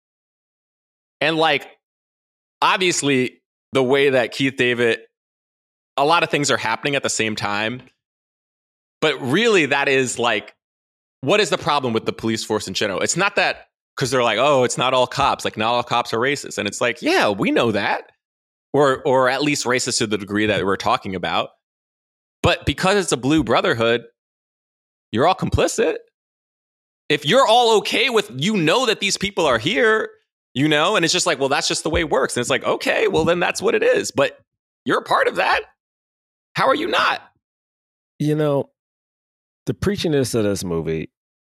And, like, obviously, the way that Keith David, a lot of things are happening at the same time. But really, that is like, what is the problem with the police force in general? It's not that, because they're like, oh, it's not all cops. Like, not all cops are racist. And it's like, yeah, we know that. Or at least racist to the degree that we're talking about. But because it's a blue brotherhood, you're all complicit. If you're all okay with, that these people are here, and it's just like, well, that's just the way it works. And it's like, okay, well, then that's what it is. But you're a part of that. How are you not? The preachiness of this movie.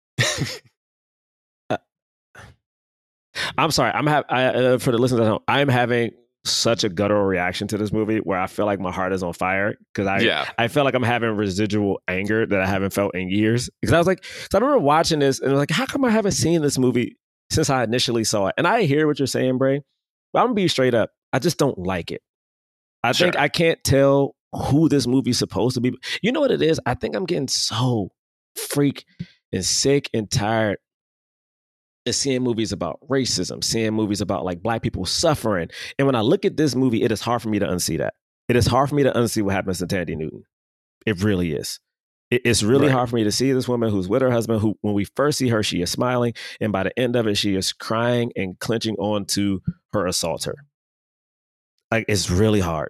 I'm sorry. For the listeners at home, I'm having such a guttural reaction to this movie where I feel like my heart is on fire because I feel like I'm having residual anger that I haven't felt in years. Because I was like, I remember watching this and I was like, how come I haven't seen this movie since I initially saw it? And I hear what you're saying, Bray, but I'm gonna be straight up. I just don't like it. I think I can't tell who this movie's supposed to be. You know what it is? I think I'm getting so freak and sick and tired of seeing movies about racism, seeing movies about like black people suffering. And when I look at this movie, it is hard for me to unsee that. It is hard for me to unsee what happens to Thandie Newton. It really is. It's really hard for me to see this woman who's with her husband, who when we first see her, she is smiling. And by the end of it, she is crying and clenching on to her assaulter. Like, it's really hard.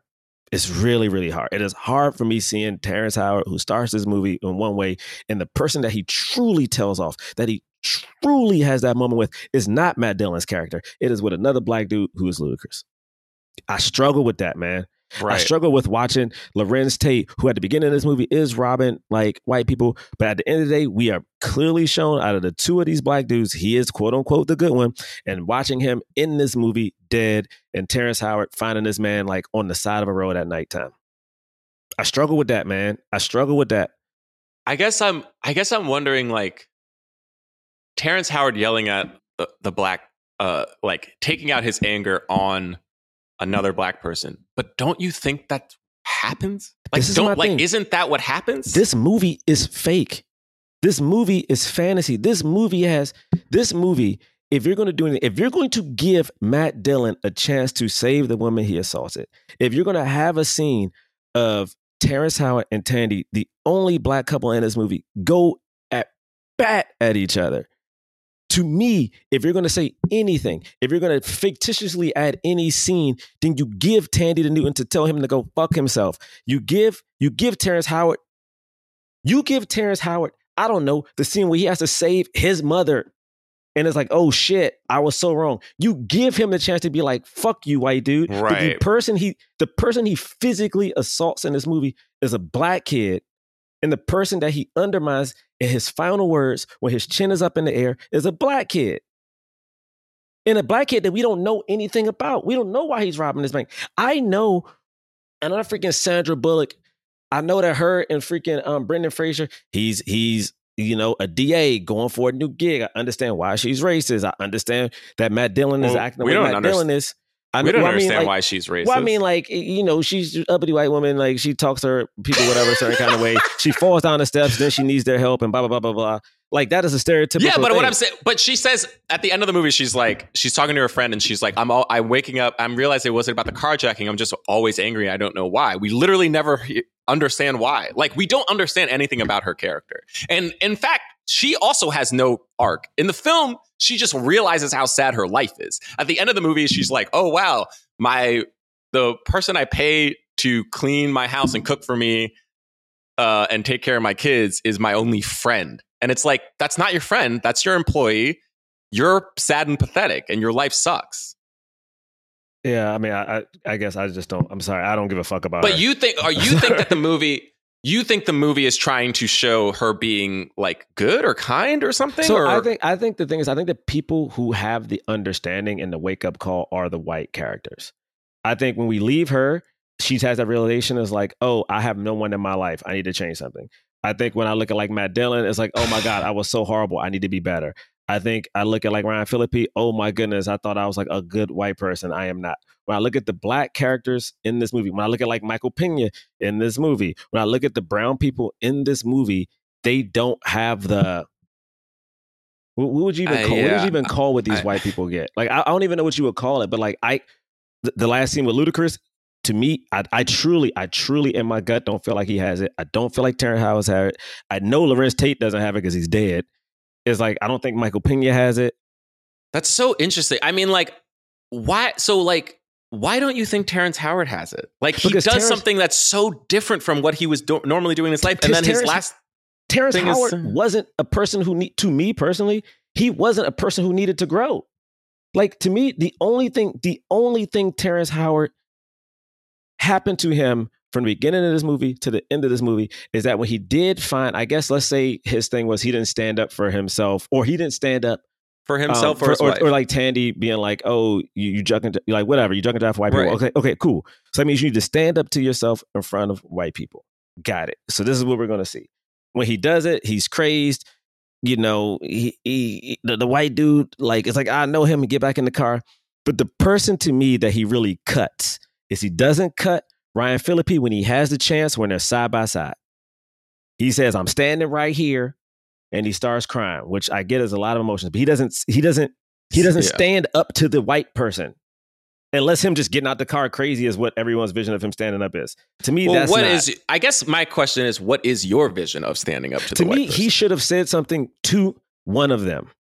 It's really, really hard. It is hard for me seeing Terrence Howard, who stars this movie in one way, and the person that he truly tells off, that he truly has that moment with, is not Matt Dillon's character. It is with another black dude who is Ludacris. I struggle with that, man. Right. I struggle with watching Larenz Tate, who at the beginning of this movie is robbing like white people, but at the end of the day, we are clearly shown out of the two of these black dudes, he is quote unquote the good one, and watching him in this movie dead, and Terrence Howard finding this man like on the side of a road at nighttime. I struggle with that, man. I struggle with that. I guess I'm wondering, like, Terrence Howard yelling at the black, like taking out his anger on another black person. But don't you think that happens? Like, isn't that what happens? This movie is fake. This movie is fantasy. This movie, if you're going to do anything, if you're going to give Matt Dillon a chance to save the woman he assaulted, if you're going to have a scene of Terrence Howard and Tandy, the only black couple in this movie, go at bat at each other. To me, if you're going to say anything, if you're going to fictitiously add any scene, then you give Tandy the Newton to tell him to go fuck himself. You give Terrence Howard, I don't know, the scene where he has to save his mother. And it's like, oh shit, I was so wrong. You give him the chance to be like, fuck you, white dude. Right. The person he physically assaults in this movie is a black kid. And the person that he undermines in his final words, when his chin is up in the air, is a black kid. And a black kid that we don't know anything about. We don't know why he's robbing this bank. I know, and I'm freaking Sandra Bullock. I know that her and freaking Brendan Fraser, he's a DA going for a new gig. I understand why she's racist. I understand that Matt Dillon is acting the way Matt Dillon is. We don't understand why she's racist. Well, I mean, like, she's an uppity white woman. Like, she talks to her people, whatever, a certain kind of way. She falls down the steps, then she needs their help, and blah, blah, blah, blah, blah. Like, that is a stereotypical Yeah, but thing. What I'm saying, but she says at the end of the movie, she's talking to her friend, and she's like, I'm waking up, I'm realizing it wasn't about the carjacking. I'm just always angry. I don't know why. We literally never understand why. Like, we don't understand anything about her character. And in fact, she also has no arc. In the film, she just realizes how sad her life is. At the end of the movie, she's like, oh, wow, the person I pay to clean my house and cook for me and take care of my kids is my only friend. And it's like, that's not your friend. That's your employee. You're sad and pathetic, and your life sucks. Yeah, I mean, I guess I just don't. I'm sorry, I don't give a fuck about. But you think that the movie? You think the movie is trying to show her being like good or kind or something? So I think the thing is, I think the people who have the understanding and the wake up call are the white characters. I think when we leave her, she has that realization is like, oh, I have no one in my life. I need to change something. I think when I look at like Matt Dillon, it's like, oh my God, I was so horrible. I need to be better. I think I look at like Ryan Phillippe. Oh my goodness, I thought I was like a good white person. I am not. When I look at the black characters in this movie, when I look at like Michael Pena in this movie, when I look at the brown people in this movie, they don't have the. What would you even call? What would you even call what these white people get? Like I don't even know what you would call it, but like the last scene with Ludacris. To me, I truly in my gut don't feel like he has it. I don't feel like Terrence Howard has it. I know Larenz Tate doesn't have it because he's dead. It's like, I don't think Michael Pena has it. That's so interesting. I mean, like, why? So, like, why don't you think Terrence Howard has it? Like, he does something that's so different from what he was normally doing in his life. And then his last Terrence Howard wasn't a person to me personally, he wasn't a person who needed to grow. Like, to me, the only thing Terrence Howard happened to him from the beginning of this movie to the end of this movie is that when he did find, I guess, let's say his thing was he didn't stand up for himself, or he didn't stand up for himself or his wife. Or like Tandy being like, oh, you jugging, like whatever, you jugging for white people. Okay, cool. So that means you need to stand up to yourself in front of white people. Got it. So this is what we're going to see. When he does it, he's crazed. You know, the white dude, like, it's like, I know him, and get back in the car. But the person to me that he really cuts is he doesn't cut Ryan Phillippe when he has the chance, when they're side by side. He says, I'm standing right here, and he starts crying, which I get is a lot of emotions, but he doesn't stand up to the white person unless him just getting out the car crazy is what everyone's vision of him standing up is. To me, that's not. I guess my question is, what is your vision of standing up to the white person? To me, he should have said something to one of them.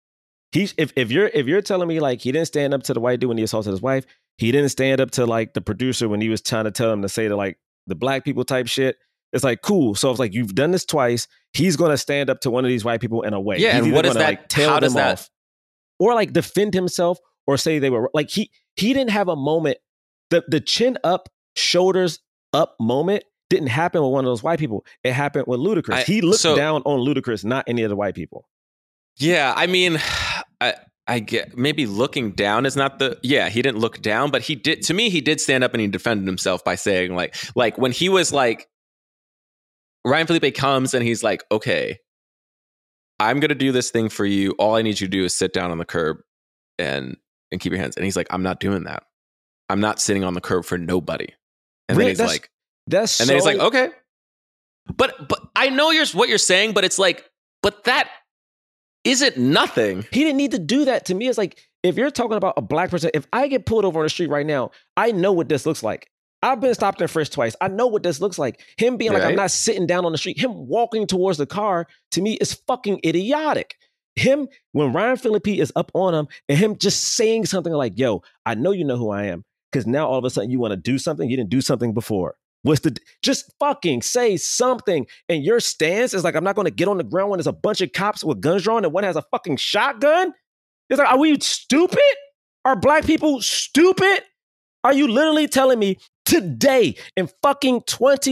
If you're telling me like he didn't stand up to the white dude when he assaulted his wife, he didn't stand up to like the producer when he was trying to tell him to say to like the black people type shit. It's like, cool. So it's like, you've done this twice. He's going to stand up to one of these white people in a way. Yeah, He's and what is that? Like, tell how them does that? Off, or like defend himself, or say they were like he didn't have a moment. The chin up, shoulders up moment didn't happen with one of those white people. It happened with Ludacris. He looked down on Ludacris, not any of the white people. Yeah, I mean, I get maybe looking down is not the he didn't look down, but he did. To me, he did stand up and he defended himself by saying like when he was like, Ryan Phillippe comes and he's like, okay, I'm gonna do this thing for you. All I need you to do is sit down on the curb and keep your hands. And he's like, I'm not doing that. I'm not sitting on the curb for nobody. And then he's like, then he's like, okay, but I know what you're saying, but it's like, but that isn't nothing. He didn't need to do that. To me, it's like, if you're talking about a black person, if I get pulled over on the street right now, I know what this looks like. I've been stopped and frisked twice. I know what this looks like. Him being like, I'm not sitting down on the street. Him walking towards the car, to me, is fucking idiotic. Him, when Ryan Phillippe is up on him, and him just saying something like, yo, I know you know who I am, because now all of a sudden you want to do something you didn't do something before. Just fucking say something. And your stance is like, I'm not going to get on the ground when there's a bunch of cops with guns drawn and one has a fucking shotgun. It's like, are we stupid? Are black people stupid? Are you literally telling me today in fucking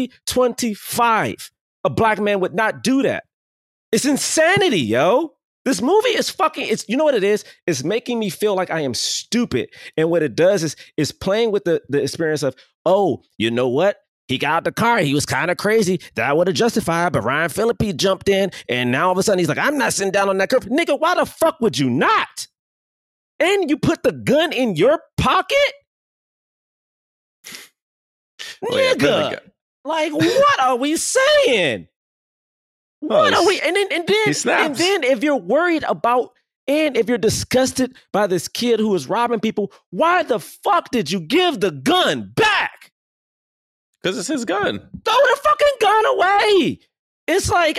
2025, a black man would not do that? It's insanity, yo. This movie is fucking, you know what it is? It's making me feel like I am stupid. And what it does is playing with the experience of, oh, you know what? He got out the car. He was kind of crazy. That would have justified, but Ryan Phillippe jumped in, and now all of a sudden he's like, I'm not sitting down on that curb. Nigga, why the fuck would you not? And you put the gun in your pocket? Nigga, like, what are we saying? What are we? And then if you're worried about, and if you're disgusted by this kid who is robbing people, why the fuck did you give the gun back? Because it's his gun. Throw the fucking gun away. It's like,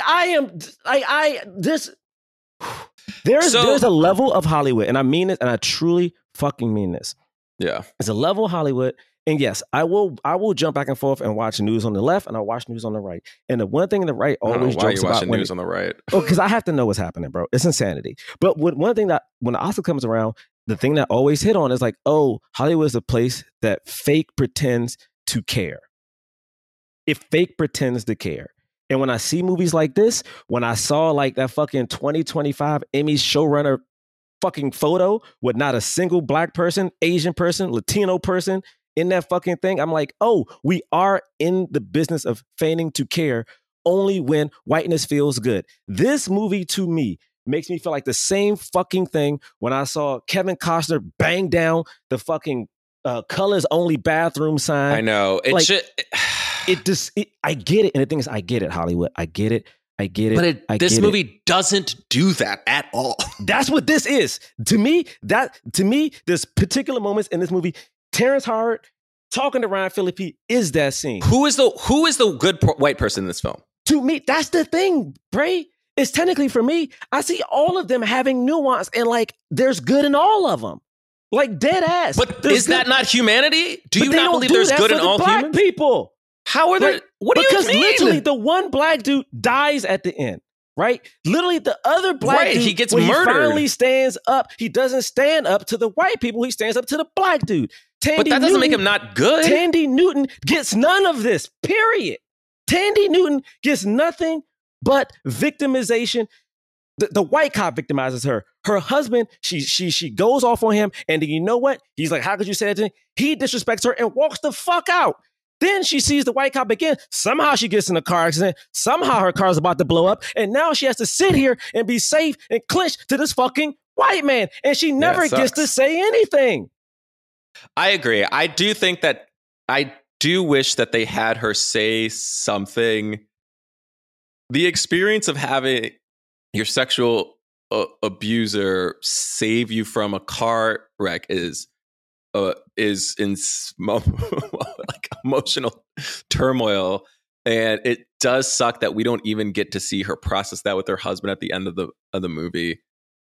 there's a level of Hollywood, and I mean it, and I truly fucking mean this. Yeah. It's a level of Hollywood. And yes, I will jump back and forth and watch news on the left, and I'll watch news on the right. And the one thing the right always jokes about, news on the right. Oh, because I have to know what's happening, bro. It's insanity. But one thing that when the Oscar comes around, the thing that always hit on is like, oh, Hollywood is a place that fake pretends to care. It fake pretends to care. And when I see movies like this, when I saw like that fucking 2025 Emmy showrunner fucking photo with not a single black person, Asian person, Latino person in that fucking thing, I'm like, oh, we are in the business of feigning to care only when whiteness feels good. This movie, to me, makes me feel like the same fucking thing when I saw Kevin Costner bang down the fucking colors only bathroom sign. I know. I get it. And the thing is, I get it, Hollywood. I get it. But this movie doesn't do that at all. That's what this is. To me, there's particular moments in this movie. Terrence Howard talking to Ryan Phillippe is that scene. Who is the good white person in this film? To me, that's the thing, Bray. It's technically, for me, I see all of them having nuance, and like there's good in all of them. Like dead ass. But is that not humanity? Do you not believe there's good in all humans? People. How are there? What do you mean? Because literally the one black dude dies at the end. Right? Literally the other black dude, he gets murdered. He finally stands up. He doesn't stand up to the white people. He stands up to the black dude. But that doesn't make him not good. Tandy Newton gets none of this, period. Tandy Newton gets nothing but victimization. The white cop victimizes her. Her husband, she goes off on him, and you know what? He's like, how could you say that to me? He disrespects her and walks the fuck out. Then she sees the white cop again. Somehow she gets in a car accident. Somehow her car's about to blow up. And now she has to sit here and be safe and clinch to this fucking white man. And she never gets to say anything. I agree. I do think that I do wish that they had her say something. The experience of having your sexual abuser save you from a car wreck is in like emotional turmoil, and it does suck that we don't even get to see her process that with her husband at the end of the movie.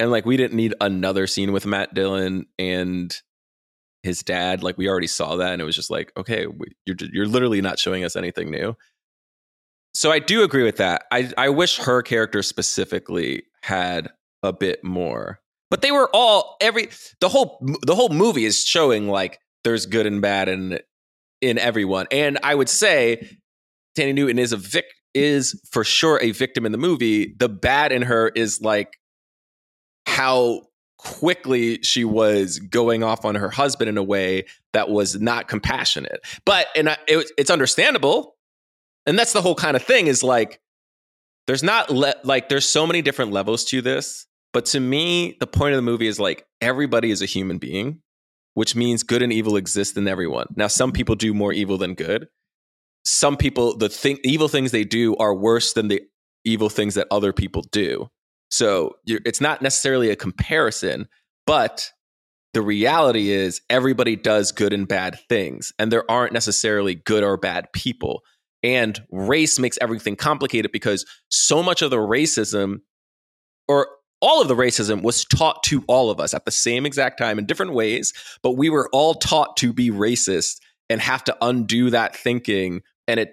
And like, we didn't need another scene with Matt Dillon and his dad. Like, we already saw that, and it was just like, okay, you're literally not showing us anything new. So I do agree with that. I wish her character specifically had a bit more, but they were all the whole movie is showing like there's good and bad in everyone. And I would say Thandie Newton is for sure a victim in the movie. The bad in her is like how quickly she was going off on her husband in a way that was not compassionate. But it's understandable. And that's the whole kind of thing is like, there's there's so many different levels to this. But to me, the point of the movie is like, everybody is a human being, which means good and evil exist in everyone. Now, some people do more evil than good. Some people, evil things they do are worse than the evil things that other people do. So it's not necessarily a comparison, but the reality is everybody does good and bad things, and there aren't necessarily good or bad people. And race makes everything complicated because so much of the racism, or all of the racism, was taught to all of us at the same exact time in different ways, but we were all taught to be racist and have to undo that thinking. And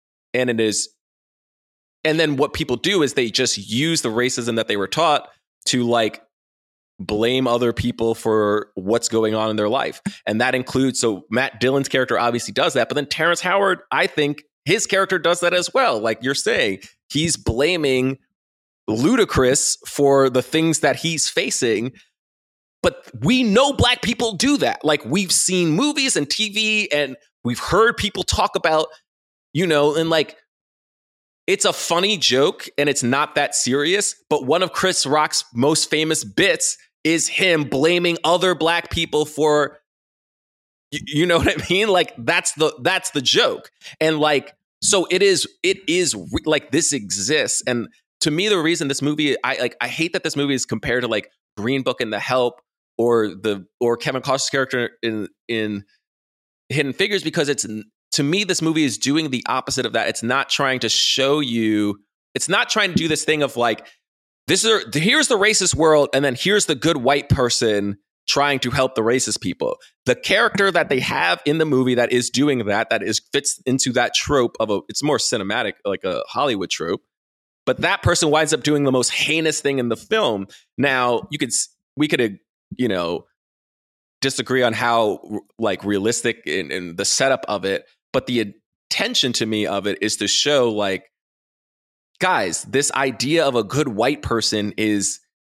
then what people do is they just use the racism that they were taught to like blame other people for what's going on in their life. And that includes, so Matt Dillon's character obviously does that, but then Terrence Howard, I think his character does that as well. Like you're saying, he's blaming Ludacris for the things that he's facing. But we know Black people do that. Like we've seen movies and TV, and we've heard people talk about, and like, it's a funny joke and it's not that serious. But one of Chris Rock's most famous bits is him blaming other Black people for, you know what I mean? Like that's the joke. And like, so it is like this exists. And to me, the reason this movie, I hate that this movie is compared to like Green Book and The Help or Kevin Costner's character in Hidden Figures, because to me, this movie is doing the opposite of that. It's not trying to show you, it's not trying to do this thing of like, here's the racist world, and then here's the good white person trying to help the racist people. The character that they have in the movie that is doing that fits into that trope it's more cinematic, like a Hollywood trope. But that person winds up doing the most heinous thing in the film. Now, we could disagree on how like realistic and the setup of it, but the intention to me of it is to show like, guys, this idea of a good white person is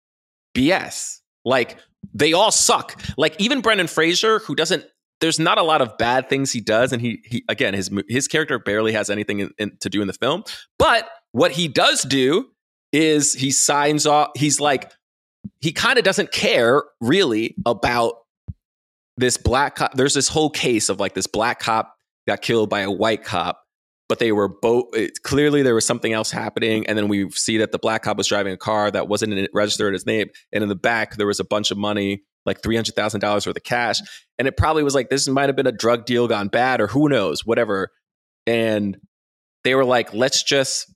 BS. Like they all suck. Like even Brendan Fraser, there's not a lot of bad things he does. And he again, his character barely has anything to do in the film. But what he does do is he signs off. He's like, he kind of doesn't care really about this black cop. There's this whole case of like this black cop got killed by a white cop, but they were both, clearly there was something else happening. And then we see that the black cop was driving a car that wasn't registered his name. And in the back, there was a bunch of money, like $300,000 worth of cash. And it probably was like, this might have been a drug deal gone bad or who knows, whatever. And they were like, let's just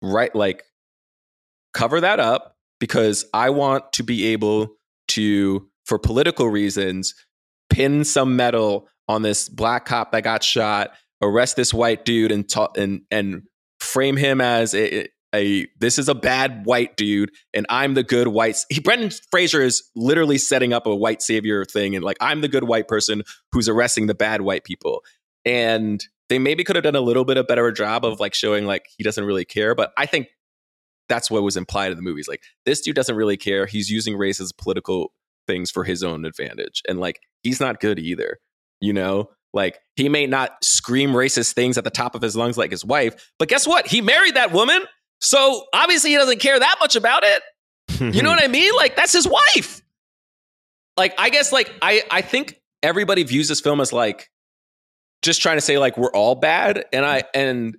cover that up because I want to be able to, for political reasons, pin some metal on this black cop that got shot, arrest this white dude and frame him as this is a bad white dude and I'm the good white. Brendan Fraser is literally setting up a white savior thing and like, I'm the good white person who's arresting the bad white people. And they maybe could have done a little bit of better job of like showing like he doesn't really care. But I think that's what was implied in the movies. Like this dude doesn't really care. He's using race as political things for his own advantage. And like, he's not good either. Like he may not scream racist things at the top of his lungs like his wife, but guess what? He married that woman. So obviously he doesn't care that much about it. You know what I mean? Like that's his wife. Like, I guess like, I think everybody views this film as like, just trying to say like, we're all bad. And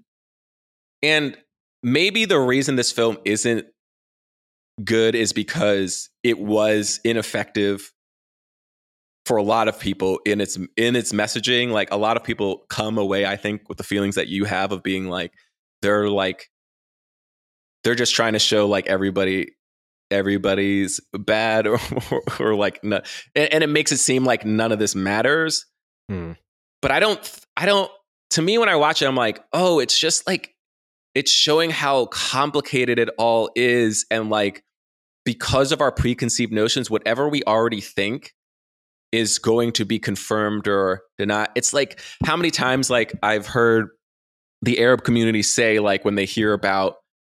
maybe the reason this film isn't good is because it was ineffective for a lot of people in its messaging. Like a lot of people come away, I think, with the feelings that you have of being like, they're just trying to show like everybody everybody's bad or like no, and it makes it seem like none of this matters. But I don't to me when I watch it, I'm like, oh, it's just like it's showing how complicated it all is, and like because of our preconceived notions, whatever we already think is going to be confirmed or denied. It's like how many times like I've heard the Arab community say like when they hear about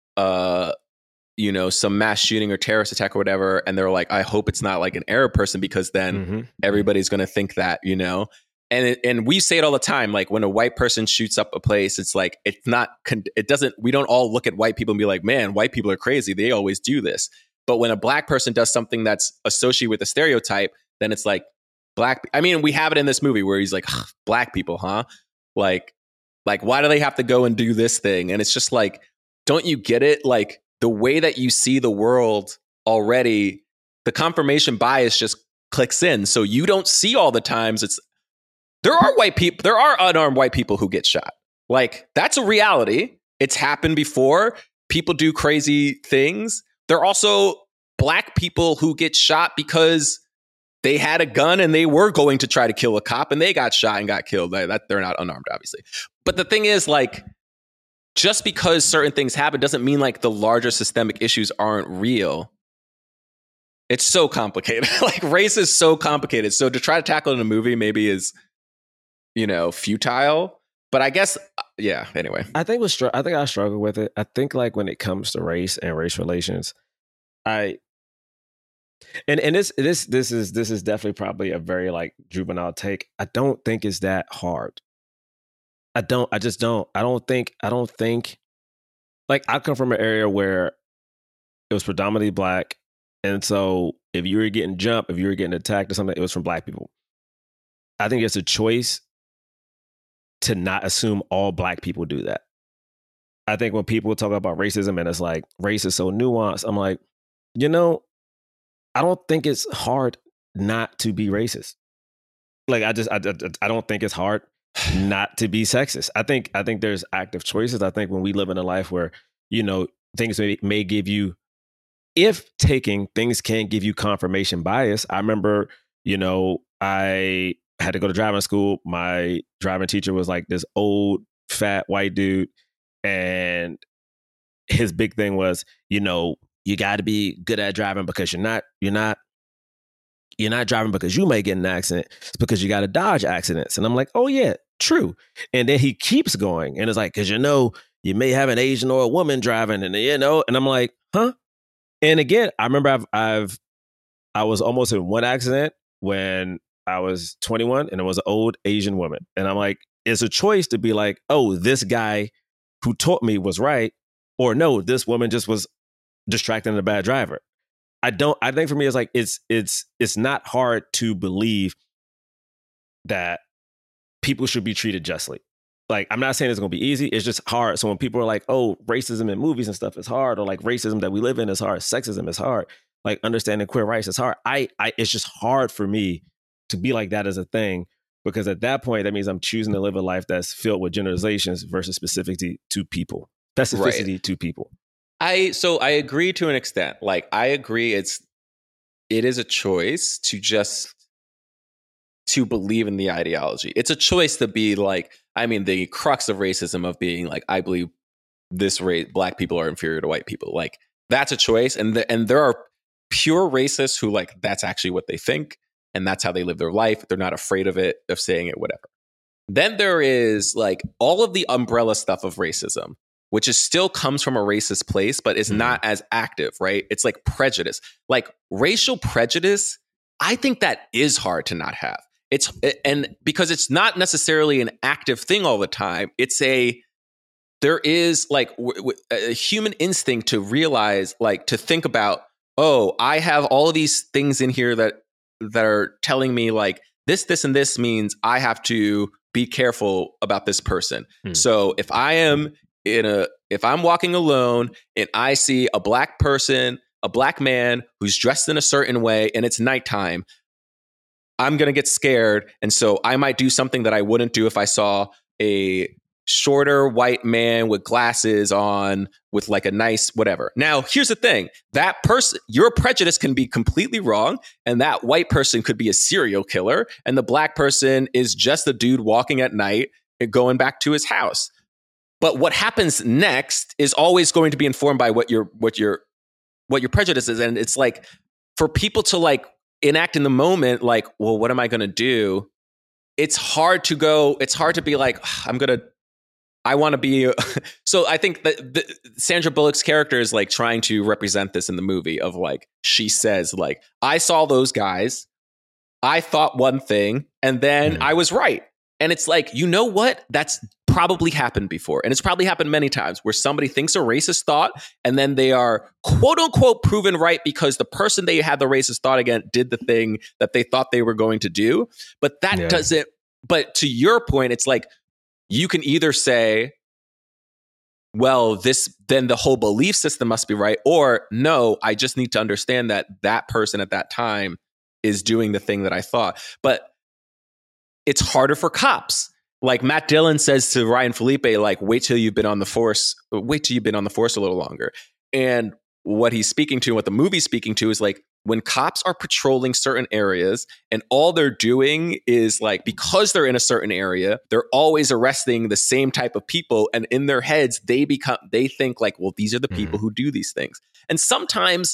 some mass shooting or terrorist attack or whatever, and they're like, I hope it's not like an Arab person, because then everybody's going to think that, and we say it all the time, like when a white person shoots up a place, it's like we don't all look at white people and be like, man, white people are crazy, they always do this. But when a black person does something that's associated with a stereotype, then it's like we have it in this movie where he's like, black people, huh? Like why do they have to go and do this thing? And it's just like, don't you get it? Like the way that you see the world already, the confirmation bias just clicks in. So you don't see all the times there are unarmed white people who get shot. Like that's a reality. It's happened before. People do crazy things. There are also black people who get shot because they had a gun and they were going to try to kill a cop and they got shot and got killed. They're not unarmed, obviously. But the thing is, like, just because certain things happen doesn't mean like the larger systemic issues aren't real. It's so complicated. Like race is so complicated. So to try to tackle it in a movie maybe is, futile. But I guess, yeah, anyway. I think I struggle with it. I think like when it comes to race and race relations, this is definitely probably a very like juvenile take. I don't think it's that hard. I don't think like I come from an area where it was predominantly black. And so if you were getting jumped, if you were getting attacked or something, it was from black people. I think it's a choice to not assume all black people do that. I think when people talk about racism and it's like race is so nuanced, I'm like, I don't think it's hard not to be racist. Like I don't think it's hard not to be sexist. I think there's active choices. I think when we live in a life where, things may give you, if taking things can give you confirmation bias. I remember, I had to go to driving school. My driving teacher was like this old fat white dude. And his big thing was, you got to be good at driving because you're not driving because you may get an accident. It's because you got to dodge accidents. And I'm like, oh yeah, true. And then he keeps going and it's like, because you may have an Asian or a woman driving, and and I'm like, huh? And again, I remember I was almost in one accident when I was 21, and it was an old Asian woman. And I'm like, it's a choice to be like, oh, this guy who taught me was right, or no, this woman just was distracting a bad driver. I think for me, it's like, it's not hard to believe that people should be treated justly. Like, I'm not saying it's going to be easy. It's just hard. So when people are like, oh, racism in movies and stuff is hard, or like racism that we live in is hard, sexism is hard, like understanding queer rights is hard. It's just hard for me to be like that as a thing, because at that point, that means I'm choosing to live a life that's filled with generalizations versus specificity to people. Specificity to people. I agree to an extent. Like, I agree it is a choice to believe in the ideology. It's a choice to be like, the crux of racism of being like, I believe this race, black people are inferior to white people. Like, that's a choice. And there are pure racists who like, that's actually what they think. And that's how they live their life. They're not afraid of it, of saying it, whatever. Then there is like all of the umbrella stuff of racism, which is still comes from a racist place, but is not as active, right? It's like prejudice, like racial prejudice. I think that is hard to not have. And because it's not necessarily an active thing all the time. There is like a human instinct to realize, like to think about, oh, I have all of these things in here that are telling me like this, and this means I have to be careful about this person. So if I'm walking alone and I see a black person, a black man who's dressed in a certain way and it's nighttime, I'm going to get scared. And so I might do something that I wouldn't do if I saw a shorter white man with glasses on with like a nice whatever. Now, here's the thing. That person, your prejudice can be completely wrong, and that white person could be a serial killer, and the black person is just a dude walking at night and going back to his house. But what happens next is always going to be informed by what your prejudice is. And it's like, for people to like enact in the moment, like, well, what am I going to do? It's hard to be like, I want to be. So I think that Sandra Bullock's character is like trying to represent this in the movie of like, she says like, I saw those guys, I thought one thing, and then I was right. And it's like, you know what? That's probably happened before. And it's probably happened many times where somebody thinks a racist thought and then they are quote unquote proven right because the person they had the racist thought against did the thing that they thought they were going to do. But that doesn't, but to your point, it's like, you can either say, well, then the whole belief system must be right. Or no, I just need to understand that that person at that time is doing the thing that I thought. But it's harder for cops. Like Matt Dillon says to Ryan Felipe, like, wait till you've been on the force a little longer. And what he's speaking to and what the movie's speaking to is like, when cops are patrolling certain areas and all they're doing is like, because they're in a certain area, they're always arresting the same type of people. And in their heads, they think like, well, these are the people who do these things. And sometimes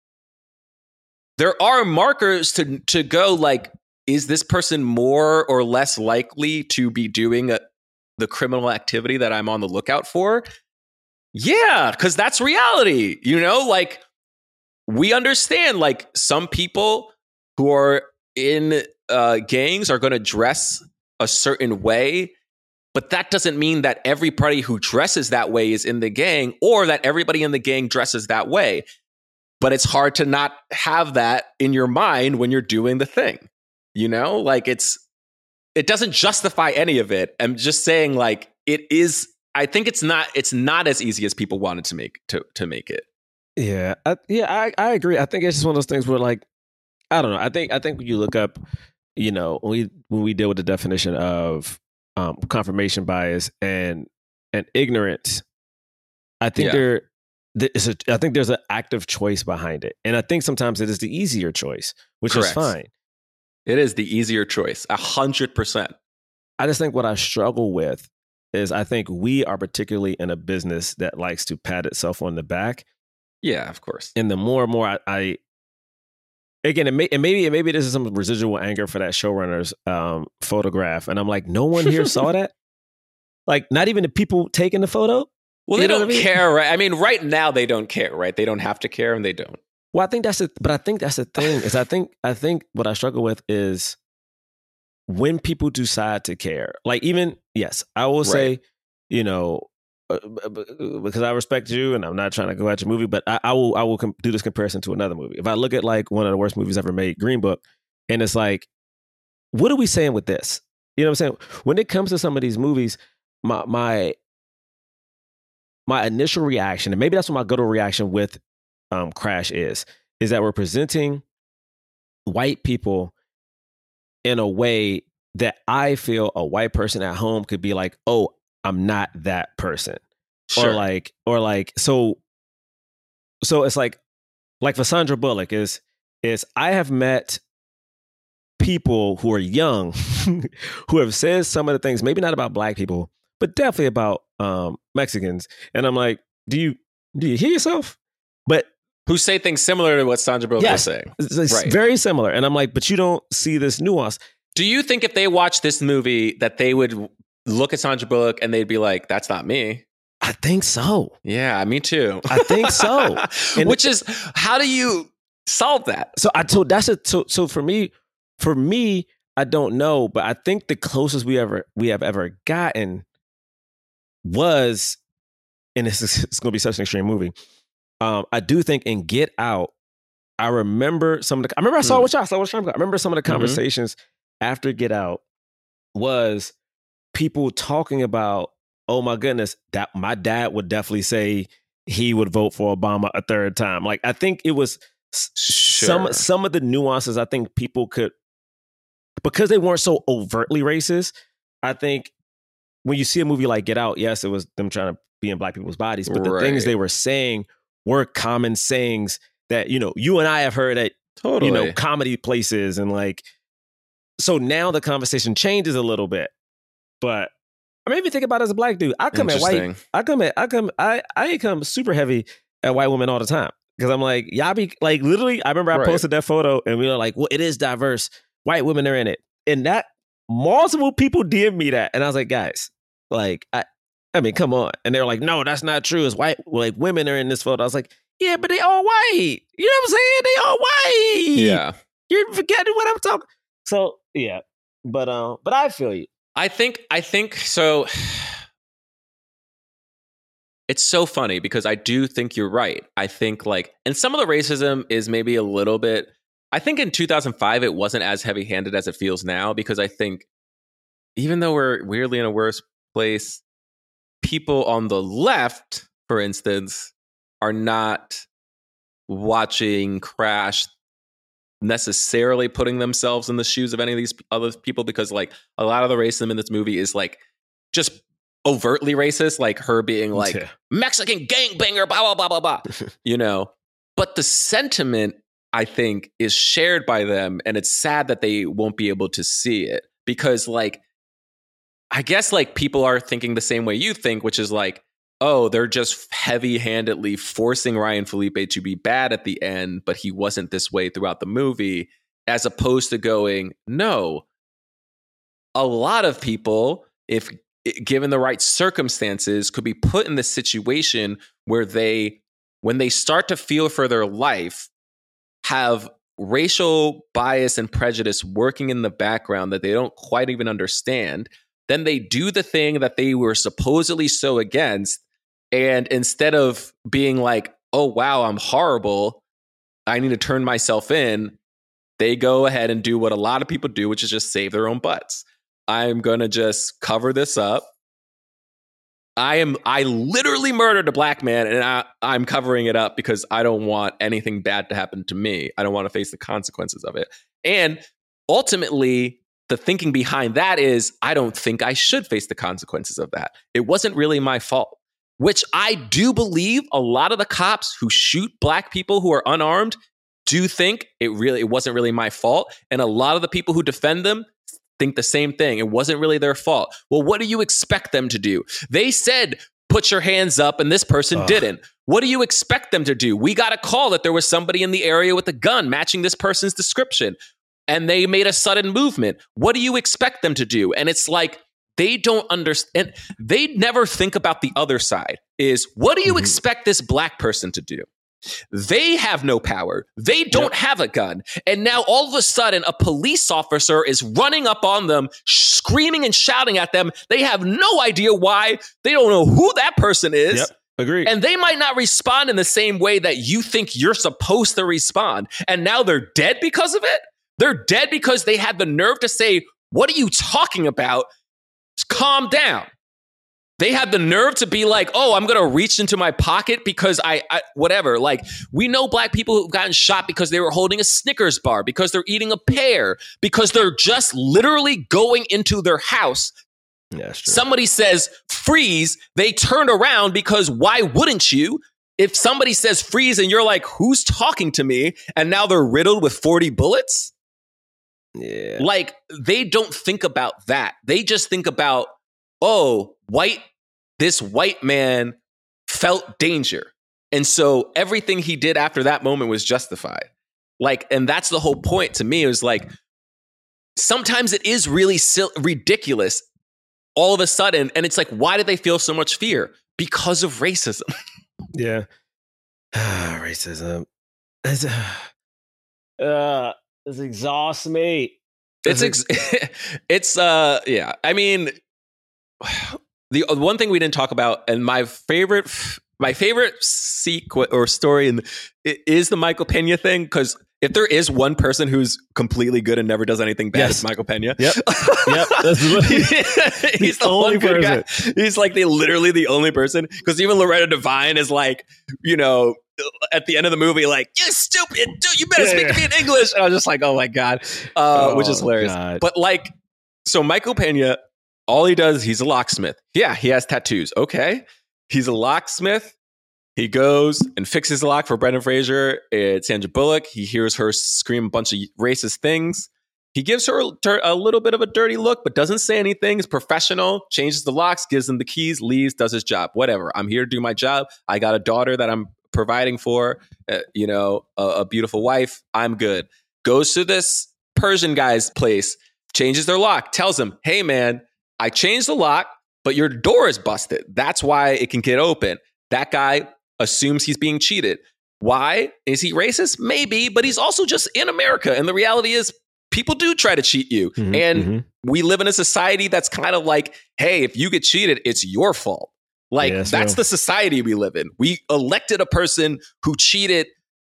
there are markers to go like, is this person more or less likely to be doing the criminal activity that I'm on the lookout for? Yeah, because that's reality. You know, like we understand like some people who are in gangs are going to dress a certain way, but that doesn't mean that everybody who dresses that way is in the gang or that everybody in the gang dresses that way. But it's hard to not have that in your mind when you're doing the thing. You know, like it doesn't justify any of it. I'm just saying like it is. I think it's not as easy as people wanted to make it. Yeah. I agree. I think it's just one of those things where like, I don't know. I think when you look up, you know, when we deal with the definition of confirmation bias and ignorance, I think I think there's an active choice behind it. And I think sometimes it is the easier choice, which is fine. It is the easier choice, 100%. I just think what I struggle with is I think we are particularly in a business that likes to pat itself on the back. Yeah, of course. And the more and more I again, maybe this is some residual anger for that showrunner's photograph. And I'm like, no one here saw that? Like, not even the people taking the photo? Well, they don't care, right? I mean, right now they don't care, right? They don't have to care and they don't. Well, I think that's the thing is I think what I struggle with is when people decide to care. Like even, yes, I will say, you know, because I respect you and I'm not trying to go at your movie, but I will do this comparison to another movie. If I look at like one of the worst movies ever made, Green Book, and it's like, what are we saying with this? You know what I'm saying? When it comes to some of these movies, my initial reaction, and maybe that's what my gut reaction with Crash is that we're presenting white people in a way that I feel a white person at home could be like, oh, I'm not that person. Sure. Or like, so it's like for Sandra Bullock is I have met people who are young who have said some of the things, maybe not about black people, but definitely about Mexicans. And I'm like, do you hear yourself? But who say things similar to what Sandra Bullock was saying. It's very similar. And I'm like, but you don't see this nuance. Do you think if they watched this movie that they would look at Sandra Bullock and they'd be like, that's not me? I think so. Yeah, me too. I think so. Which is, how do you solve that? So for me, I don't know, but I think the closest we have ever gotten was, and it's going to be such an extreme movie. I do think in Get Out, I remember some of the. I remember I saw what y'all. I remember some of the conversations after Get Out was people talking about, oh my goodness, that my dad would definitely say he would vote for Obama a third time. Like I think it was some of the nuances. I think people could, because they weren't so overtly racist. I think when you see a movie like Get Out, yes, it was them trying to be in black people's bodies, but the things they were saying were common sayings that, you know, you and I have heard at, you know, comedy places. And like, so now the conversation changes a little bit. But I mean, if you think about it as a black dude, I come super heavy at white women all the time. Because I'm like, y'all be like, literally, I remember I posted that photo and we were like, well, it is diverse. White women are in it. And that multiple people DM me that. And I was like, guys, like, I mean, come on. And they were like, no, that's not true. It's white, like women are in this photo. I was like, yeah, but they all white. You know what I'm saying? They all white. Yeah. You're forgetting what I'm talking. So yeah. But I feel you. I think so. It's so funny because I do think you're right. I think like, and some of the racism is maybe a little bit, I think in 2005, it wasn't as heavy handed as it feels now, because I think even though we're weirdly in a worse place, people on the left, for instance, are not watching Crash necessarily putting themselves in the shoes of any of these other people, because like a lot of the racism in this movie is like just overtly racist, like her being like Mexican gangbanger, blah, blah, blah, blah, blah, you know, but the sentiment I think is shared by them. And it's sad that they won't be able to see it, because like, I guess like people are thinking the same way you think, which is like, oh, they're just heavy-handedly forcing Ryan Felipe to be bad at the end, but he wasn't this way throughout the movie, as opposed to going, no, a lot of people, if given the right circumstances, could be put in this situation where they, when they start to feel for their life, have racial bias and prejudice working in the background that they don't quite even understand. Then they do the thing that they were supposedly so against. And instead of being like, oh, wow, I'm horrible, I need to turn myself in, they go ahead and do what a lot of people do, which is just save their own butts. I'm going to just cover this up. I literally murdered a black man, and I'm covering it up because I don't want anything bad to happen to me. I don't want to face the consequences of it. And ultimately, the thinking behind that is, I don't think I should face the consequences of that. It wasn't really my fault, which I do believe a lot of the cops who shoot black people who are unarmed do think it wasn't really my fault. And a lot of the people who defend them think the same thing. It wasn't really their fault. Well, what do you expect them to do? They said, put your hands up, and this person didn't. What do you expect them to do? We got a call that there was somebody in the area with a gun matching this person's description, and they made a sudden movement. What do you expect them to do? And it's like, they don't understand. They never think about the other side. Is what do you expect this black person to do? They have no power. They don't have a gun. And now all of a sudden, a police officer is running up on them, screaming and shouting at them. They have no idea why. They don't know who that person is. Yep. Agreed. And they might not respond in the same way that you think you're supposed to respond. And now they're dead because of it. They're dead because they had the nerve to say, what are you talking about? Calm down. They had the nerve to be like, oh, I'm going to reach into my pocket because I whatever. Like, we know black people who've gotten shot because they were holding a Snickers bar, because they're eating a pear, because they're just literally going into their house. Yeah, that's true. Somebody says, freeze. They turn around because why wouldn't you? If somebody says freeze and you're like, who's talking to me? And now they're riddled with 40 bullets. Yeah. Like, they don't think about that. They just think about, oh, this white man felt danger. And so everything he did after that moment was justified. Like, and that's the whole point to me. It was like, sometimes it is really ridiculous all of a sudden. And it's like, why did they feel so much fear? Because of racism. Yeah. Racism. This exhausts me. Yeah. I mean, the one thing we didn't talk about, and my favorite sequence or story is the Michael Pena thing, because if there is one person who's completely good and never does anything bad, it's Michael Pena. Yep. He's the only good guy. He's like literally the only person, because even Loretta Devine is like, you know, at the end of the movie, like, you stupid dude, you better speak to me in English. And I was just like, oh my God, which is hilarious. God. But like, so Michael Pena all he does, he's a locksmith. Yeah, he has tattoos. Okay. He's a locksmith. He goes and fixes the lock for Brendan Fraser. It's Sandra Bullock. He hears her scream a bunch of racist things. He gives her a little bit of a dirty look, but doesn't say anything. He's professional, changes the locks, gives him the keys, leaves, does his job. Whatever. I'm here to do my job. I got a daughter that I'm providing for, a beautiful wife. I'm good. Goes to this Persian guy's place, changes their lock, tells him, hey, man, I changed the lock, but your door is busted. That's why it can get open. That guy assumes he's being cheated. Why? Is he racist? Maybe, but he's also just in America. And the reality is, people do try to cheat you. We live in a society that's kind of like, hey, if you get cheated, it's your fault. That's the society we live in. We elected a person who cheated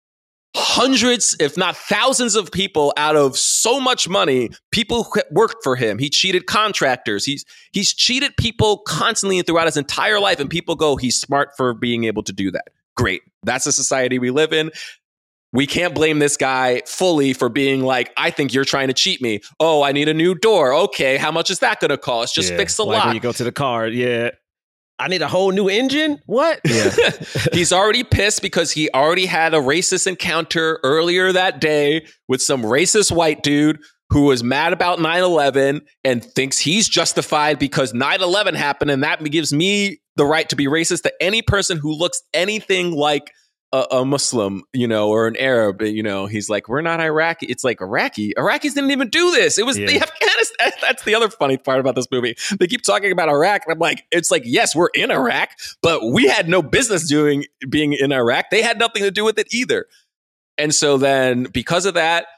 hundreds, if not thousands of people out of so much money. People who worked for him. He cheated contractors. He's cheated people constantly throughout his entire life. And people go, he's smart for being able to do that. Great. That's the society we live in. We can't blame this guy fully for being like, I think you're trying to cheat me. Oh, I need a new door. Okay, how much is that going to cost? Just fix the lock. When you go to the car, I need a whole new engine? What? Yeah. He's already pissed because he already had a racist encounter earlier that day with some racist white dude who was mad about 9/11 and thinks he's justified because 9/11 happened, and that gives me the right to be racist to any person who looks anything like a Muslim, or an Arab, he's like, we're not Iraqi. It's like Iraqis didn't even do this. It was the Afghanistan. That's the other funny part about this movie. They keep talking about Iraq. And I'm like, it's like, yes, we're in Iraq, but we had no business being in Iraq. They had nothing to do with it either. And so then because of that,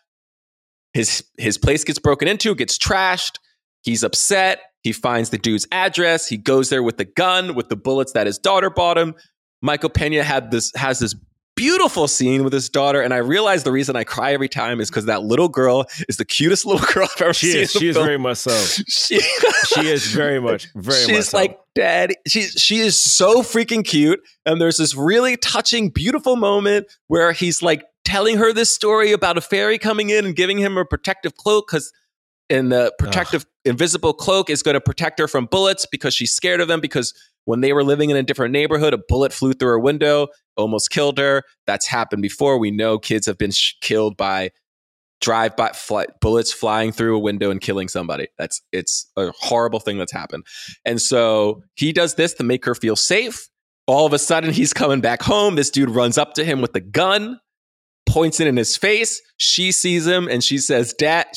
his place gets broken into, gets trashed. He's upset. He finds the dude's address. He goes there with the gun, with the bullets that his daughter bought him. Michael Pena has this beautiful scene with his daughter, and I realize the reason I cry every time is because that little girl is the cutest little girl I've ever seen. She is very much so. She is very much so. She's like, Dad. She is so freaking cute, and there's this really touching, beautiful moment where he's like telling her this story about a fairy coming in and giving him a protective cloak and the protective invisible cloak is going to protect her from bullets because she's scared of them, because when they were living in a different neighborhood, a bullet flew through her window, almost killed her. That's happened before. We know kids have been killed by drive-by bullets flying through a window and killing somebody. It's a horrible thing that's happened. And so he does this to make her feel safe. All of a sudden, he's coming back home. This dude runs up to him with a gun, points it in his face. She sees him and she says,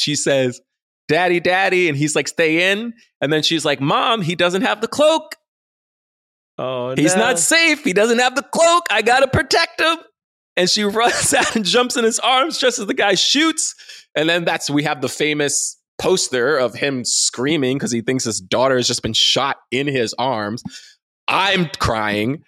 Daddy, Daddy. And he's like, stay in. And then she's like, Mom, he doesn't have the cloak. Oh, he's not safe. He doesn't have the cloak. I got to protect him. And she runs out and jumps in his arms just as the guy shoots. And then we have the famous poster of him screaming because he thinks his daughter has just been shot in his arms. I'm crying.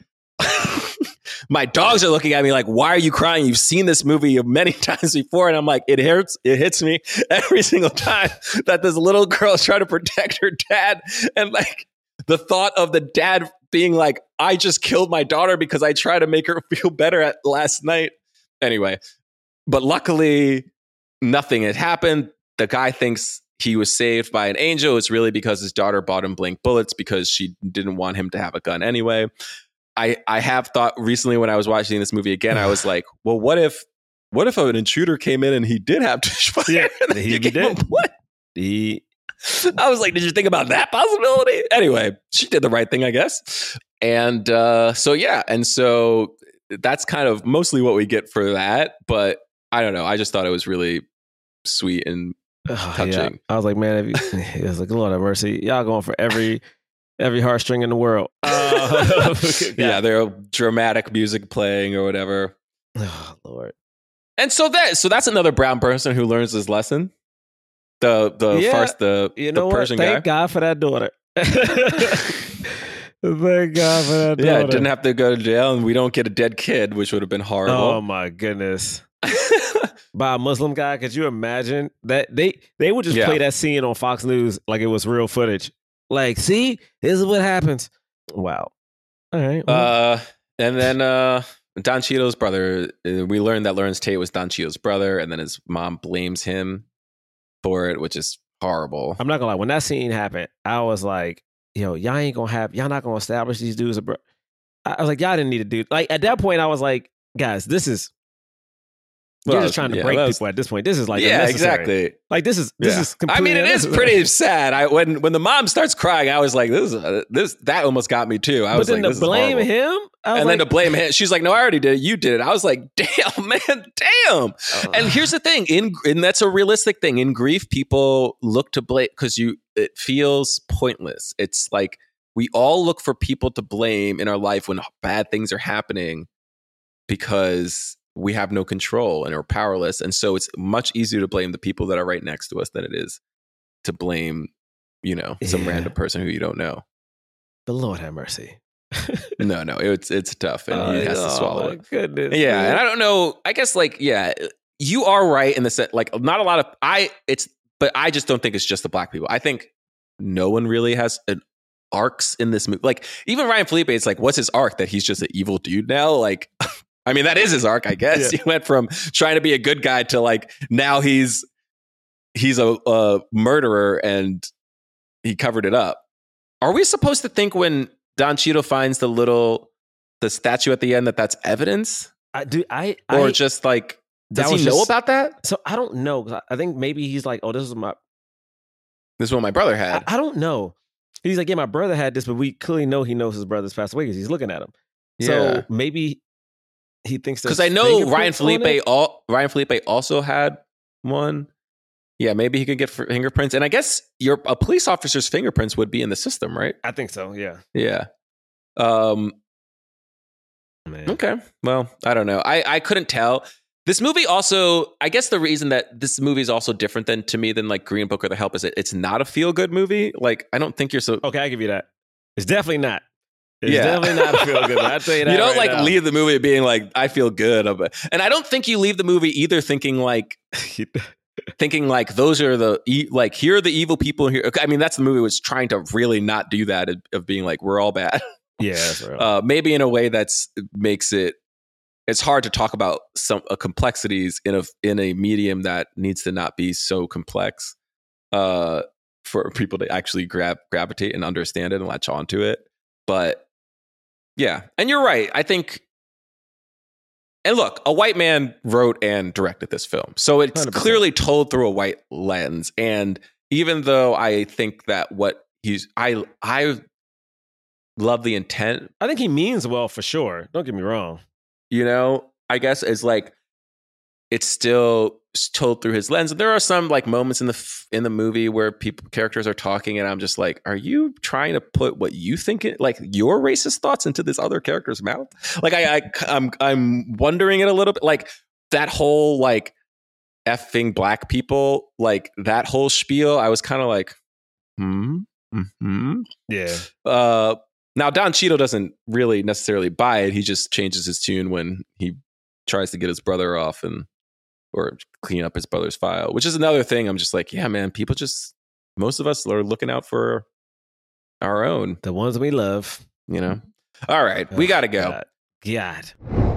My dogs are looking at me like, why are you crying? You've seen this movie many times before. And I'm like, it hits me every single time that this little girl is trying to protect her dad. And like the thought of the dad being like, I just killed my daughter because I tried to make her feel better last night. Anyway, but luckily nothing had happened. The guy thinks he was saved by an angel. It's really because his daughter bought him blank bullets because she didn't want him to have a gun anyway. I have thought recently when I was watching this movie again, I was like, well, what if an intruder came in and he did have fire? Yeah, he did. What? I was like, did you think about that possibility? Anyway, she did the right thing, I guess. And so that's kind of mostly what we get for that. But I don't know. I just thought it was really sweet and touching. Yeah. I was like, man, it was like, Lord have mercy. Y'all going for every heartstring in the world. Yeah, there are dramatic music playing or whatever. Oh, Lord. And so that's another brown person who learns his lesson. The Persian guy. Thank God for that daughter. Thank God for that daughter. Yeah, didn't have to go to jail, and we don't get a dead kid, which would have been horrible. Oh my goodness. By a Muslim guy, could you imagine that they would just play that scene on Fox News like it was real footage? Like, see, this is what happens. Wow. All right. Well. And then Don Cheadle's brother, we learned that Lawrence Tate was Don Cheadle's brother, and then his mom blames him for it, which is horrible. I'm not gonna lie. When that scene happened, I was like, yo, y'all not gonna establish these dudes. I was like, y'all didn't need to do, like, at that point, I was like, guys, this is, you're just trying to break people at this point. This is like, exactly. Like, this is completely I mean, it is pretty sad. When the mom starts crying, I was like, that almost got me too. I was like, to blame him, then to blame him, she's like, no, I already did it. You did it. I was like, damn, man, damn. And here's the thing, and that's a realistic thing. In grief, people look to blame because it feels pointless. It's like we all look for people to blame in our life when bad things are happening because we have no control and are powerless. And so it's much easier to blame the people that are right next to us than it is to blame, some random person who you don't know. The Lord have mercy. No, it's tough, and he has to swallow it. Goodness, yeah, man. and I don't know. I guess you are right in the sense, like, not a lot of but I just don't think it's just the black people. I think no one really has an arcs in this movie. Like, even Ryan Felipe, it's like, what's his arc? That he's just an evil dude now? Like, I mean, that is his arc, I guess. Yeah. He went from trying to be a good guy to like now he's a murderer and he covered it up. Are we supposed to think when Don Cheadle finds the statue at the end that's evidence? Or just like, does he know about that? So I don't know. I think maybe he's like, oh, this is what my brother had. I don't know. He's like, yeah, my brother had this, but we clearly know he knows his brother's passed away because he's looking at him. Yeah. So maybe he thinks because I know Ryan Felipe also had one. Yeah, maybe he could get fingerprints, and I guess a police officer's fingerprints would be in the system, right? I think so. Yeah. Yeah. Okay. Well, I don't know. I couldn't tell. This movie also, I guess the reason that this movie is also different to me than like Green Book or The Help is it's not a feel good movie. Like, I don't think you're so. Okay, I give you that. It's definitely not. It's definitely not a feel good. I'll tell you that. You don't right now. Leave the movie being like, I feel good. And I don't think you leave the movie either thinking like those are here are the evil people here. I mean, that's the movie was trying to really not do that of being like, we're all bad. Yeah, that's right. Maybe in a way makes it's hard to talk about some complexities in a medium that needs to not be so complex for people to actually gravitate and understand it and latch onto it. But yeah, and you're right. I think, and look, a white man wrote and directed this film, so it's 100%. Clearly told through a white lens. And even though I think that I love the intent. I think he means well for sure. Don't get me wrong. I guess it's like it's still told through his lens. There are some like moments in the movie where characters are talking, and I'm just like, are you trying to put what you think like your racist thoughts into this other character's mouth? Like I'm wondering it a little bit. Like that whole like effing black people, like that whole spiel. I was kind of like, yeah. Now, Don Cheadle doesn't really necessarily buy it. He just changes his tune when he tries to get his brother off or clean up his brother's file, which is another thing. I'm just like, yeah, man, most of us are looking out for our own. The ones we love. All right, we got to go. God.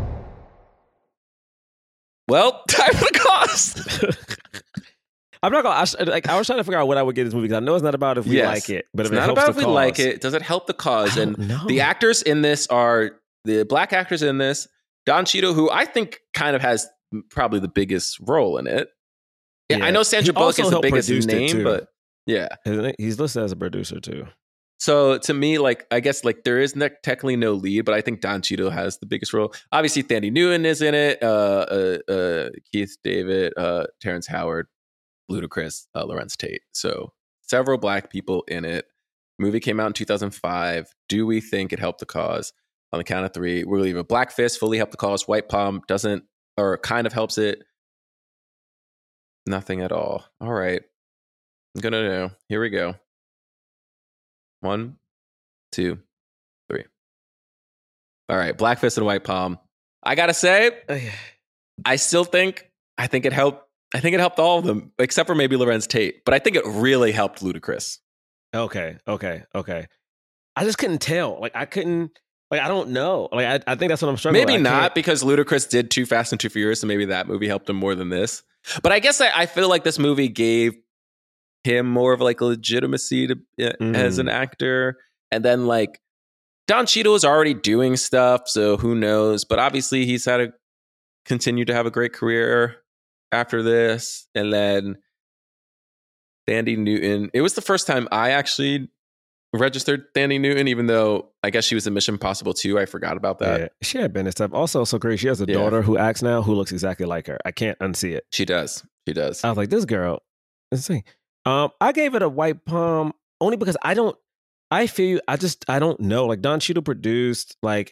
Well, time for the cost. I'm not gonna. I was trying to figure out what I would get this movie because I know it's not about if we like it, but if it helps the cause. It's not about if we like it. Does it help the cause? And the actors in this are the black actors in this. Don Cheadle, who I think kind of has probably the biggest role in it. Yeah, I know Sandra Bullock is the biggest name, but yeah, he's listed as a producer too. So to me, like, I guess like there is technically no lead, but I think Don Cheadle has the biggest role. Obviously, Thandie Newton is in it. Keith David, Terrence Howard. Ludacris, Lorenz Tate. So several black people in it. Movie came out in 2005. Do we think it helped the cause? On the count of three, we'll leave a Black Fist fully helped the cause. White Palm doesn't, or kind of helps it. Nothing at all. All right. I'm going to know. Here we go. 1, 2, 3. All right. Black Fist and White Palm. I got to say, I think it helped. I think it helped all of them, except for maybe Lorenz Tate. But I think it really helped Ludacris. Okay. I just couldn't tell. Like, I don't know. Like, I think that's what I'm struggling with. Maybe not, because Ludacris did Too Fast and Too Furious, and maybe that movie helped him more than this. But I guess I feel like this movie gave him more of like a legitimacy as an actor. And then like Don Cheadle is already doing stuff, so who knows? But obviously he's had to continue to have a great career after this. And then Thandie Newton. It was the first time I actually registered Thandie Newton, even though I guess she was in Mission Impossible 2. I forgot about that. Yeah, she had been and stuff. Also, so great. She has a daughter who acts now who looks exactly like her. I can't unsee it. She does. She does. I was like, this girl, insane. I gave it a white palm only because I feel you. I don't know. Like Don Cheadle produced, like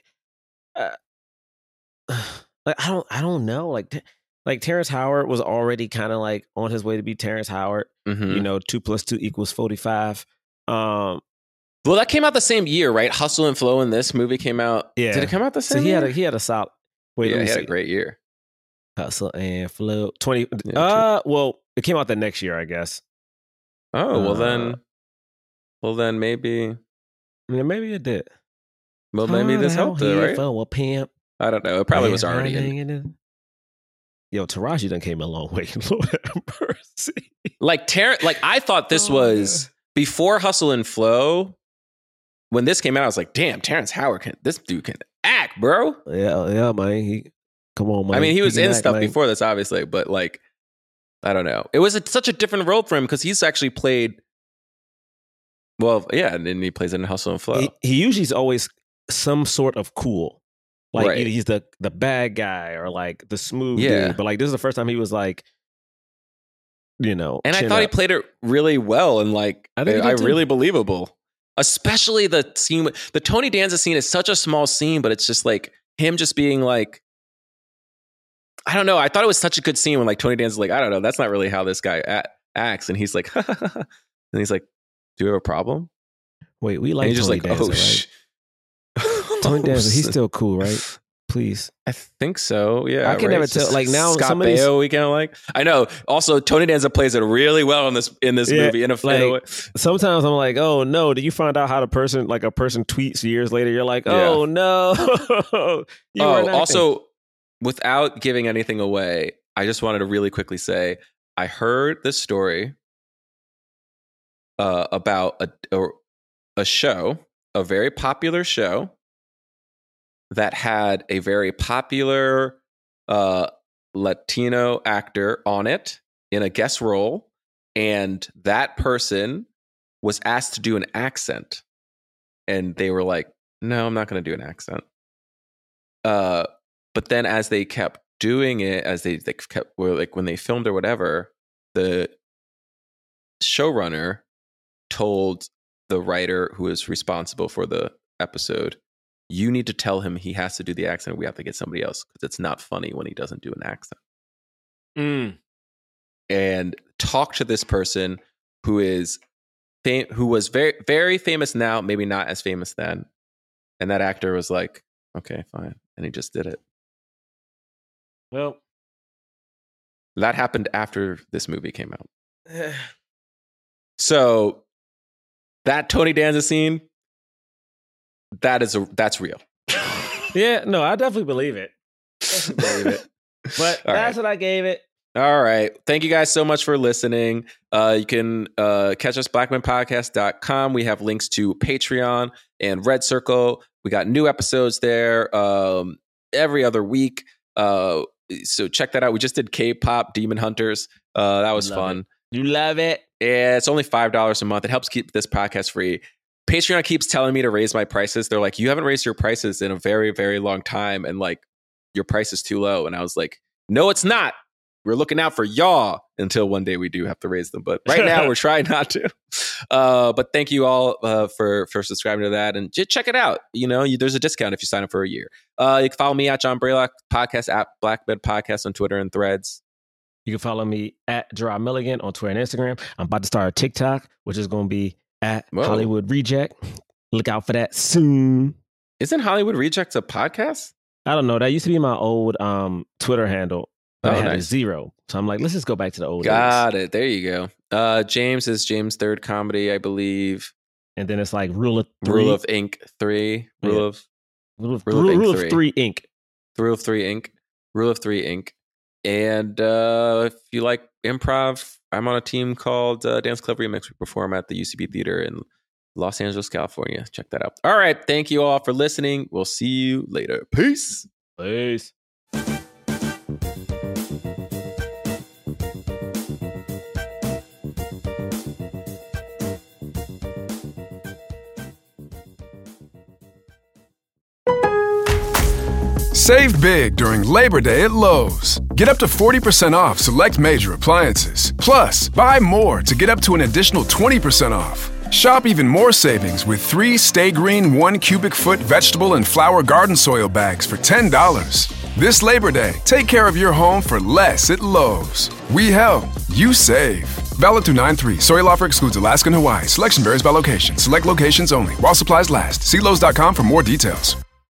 I don't know. Like Terrence Howard was already kind of like on his way to be Terrence Howard. You know, 2 + 2 = 45. Well, that came out the same year, right? Hustle and Flow and this movie came out. Yeah. Did it come out the same year? He had a solid. Wait, he had a great year. Hustle and Flow 20. Well, it came out the next year, I guess. Oh, well then maybe. Maybe it did. Well, maybe this helped it, right? For a pimp. I don't know. It probably was already in. Yo, Taraji done came a long way. Lord have mercy. Like I thought this was before Hustle and Flow. When this came out, I was like, "Damn, Terrence Howard this dude can act, bro." Yeah, man. Come on, man. I mean, he was in stuff before this, obviously, but like, I don't know. It was such a different role for him because he's actually played. Well, yeah, and then he plays it in Hustle and Flow. He usually is always some sort of cool. Like either he's the bad guy or like the smooth dude. But like this is the first time he was like, you know. And I thought he played it really well and like I really believable. Especially the scene the Tony Danza scene is such a small scene, but it's just like him just being like, I don't know. I thought it was such a good scene when like Tony Danza's like, I don't know, that's not really how this guy acts. And he's like, and he's like, do you have a problem? Wait, we like Tony Danza, right? Tony Danza, he's still cool, right? Please, I think so. Yeah, I can never tell. Like now, Scott Baio, we kind of like. I know. Also, Tony Danza plays it really well in this movie. In a way. Sometimes I'm like, oh no! Did you find out how a person tweets years later? You're like, oh no. Also, without giving anything away, I just wanted to really quickly say I heard this story about a show, a very popular show that had a very popular Latino actor on it in a guest role. And that person was asked to do an accent. And they were like, no, I'm not going to do an accent. But then as they kept doing it, as they kept, like when they filmed or whatever, the showrunner told the writer who is responsible for the episode, you need to tell him he has to do the accent. We have to get somebody else because it's not funny when he doesn't do an accent. And talk to this person who was very, very famous now, maybe not as famous then. And that actor was like, okay, fine. And he just did it. Well, that happened after this movie came out. So that Tony Danza scene, that's real. Yeah, no, I definitely believe it. But that's what I gave it. All right. Thank you guys so much for listening. You can catch us blackmanpodcast.com. We have links to Patreon and Red Circle. We got new episodes there every other week. So check that out. We just did K-pop Demon Hunters. That was fun. You love it? Yeah, it's only $5 a month. It helps keep this podcast free. Patreon keeps telling me to raise my prices. They're like, you haven't raised your prices in a very, very long time. And like, your price is too low. And I was like, no, it's not. We're looking out for y'all until one day we do have to raise them. But right now we're trying not to. But thank you all for subscribing to that. And check it out. You know, there's a discount if you sign up for a year. You can follow me at John Braylock Podcast, at Blackbed Podcast on Twitter and Threads. You can follow me at Gerard Milligan on Twitter and Instagram. I'm about to start a TikTok, which is going to be at Hollywood Reject. Look out for that soon. Isn't Hollywood Rejects a podcast? I don't know. That used to be my old Twitter handle. But I had a 0. So I'm like, let's just go back to the old days. Got it. There you go. James is James Third Comedy, I believe. And then it's like Rule of 3. Rule of Inc. 3. Rule of 3 Inc. Rule of 3 Inc. Rule of 3 Inc. And if you like improv, I'm on a team called Dance Club Remix. We perform at the UCB Theater in Los Angeles, California. Check that out. All right. Thank you all for listening. We'll see you later. Peace. Peace. Save big during Labor Day at Lowe's. Get up to 40% off select major appliances. Plus, buy more to get up to an additional 20% off. Shop even more savings with 3 Stay Green 1 cubic foot vegetable and flower garden soil bags for $10. This Labor Day, take care of your home for less at Lowe's. We help, you save. Valid through 9/3. Soil offer excludes Alaska and Hawaii. Selection varies by location. Select locations only. While supplies last. See Lowe's.com for more details.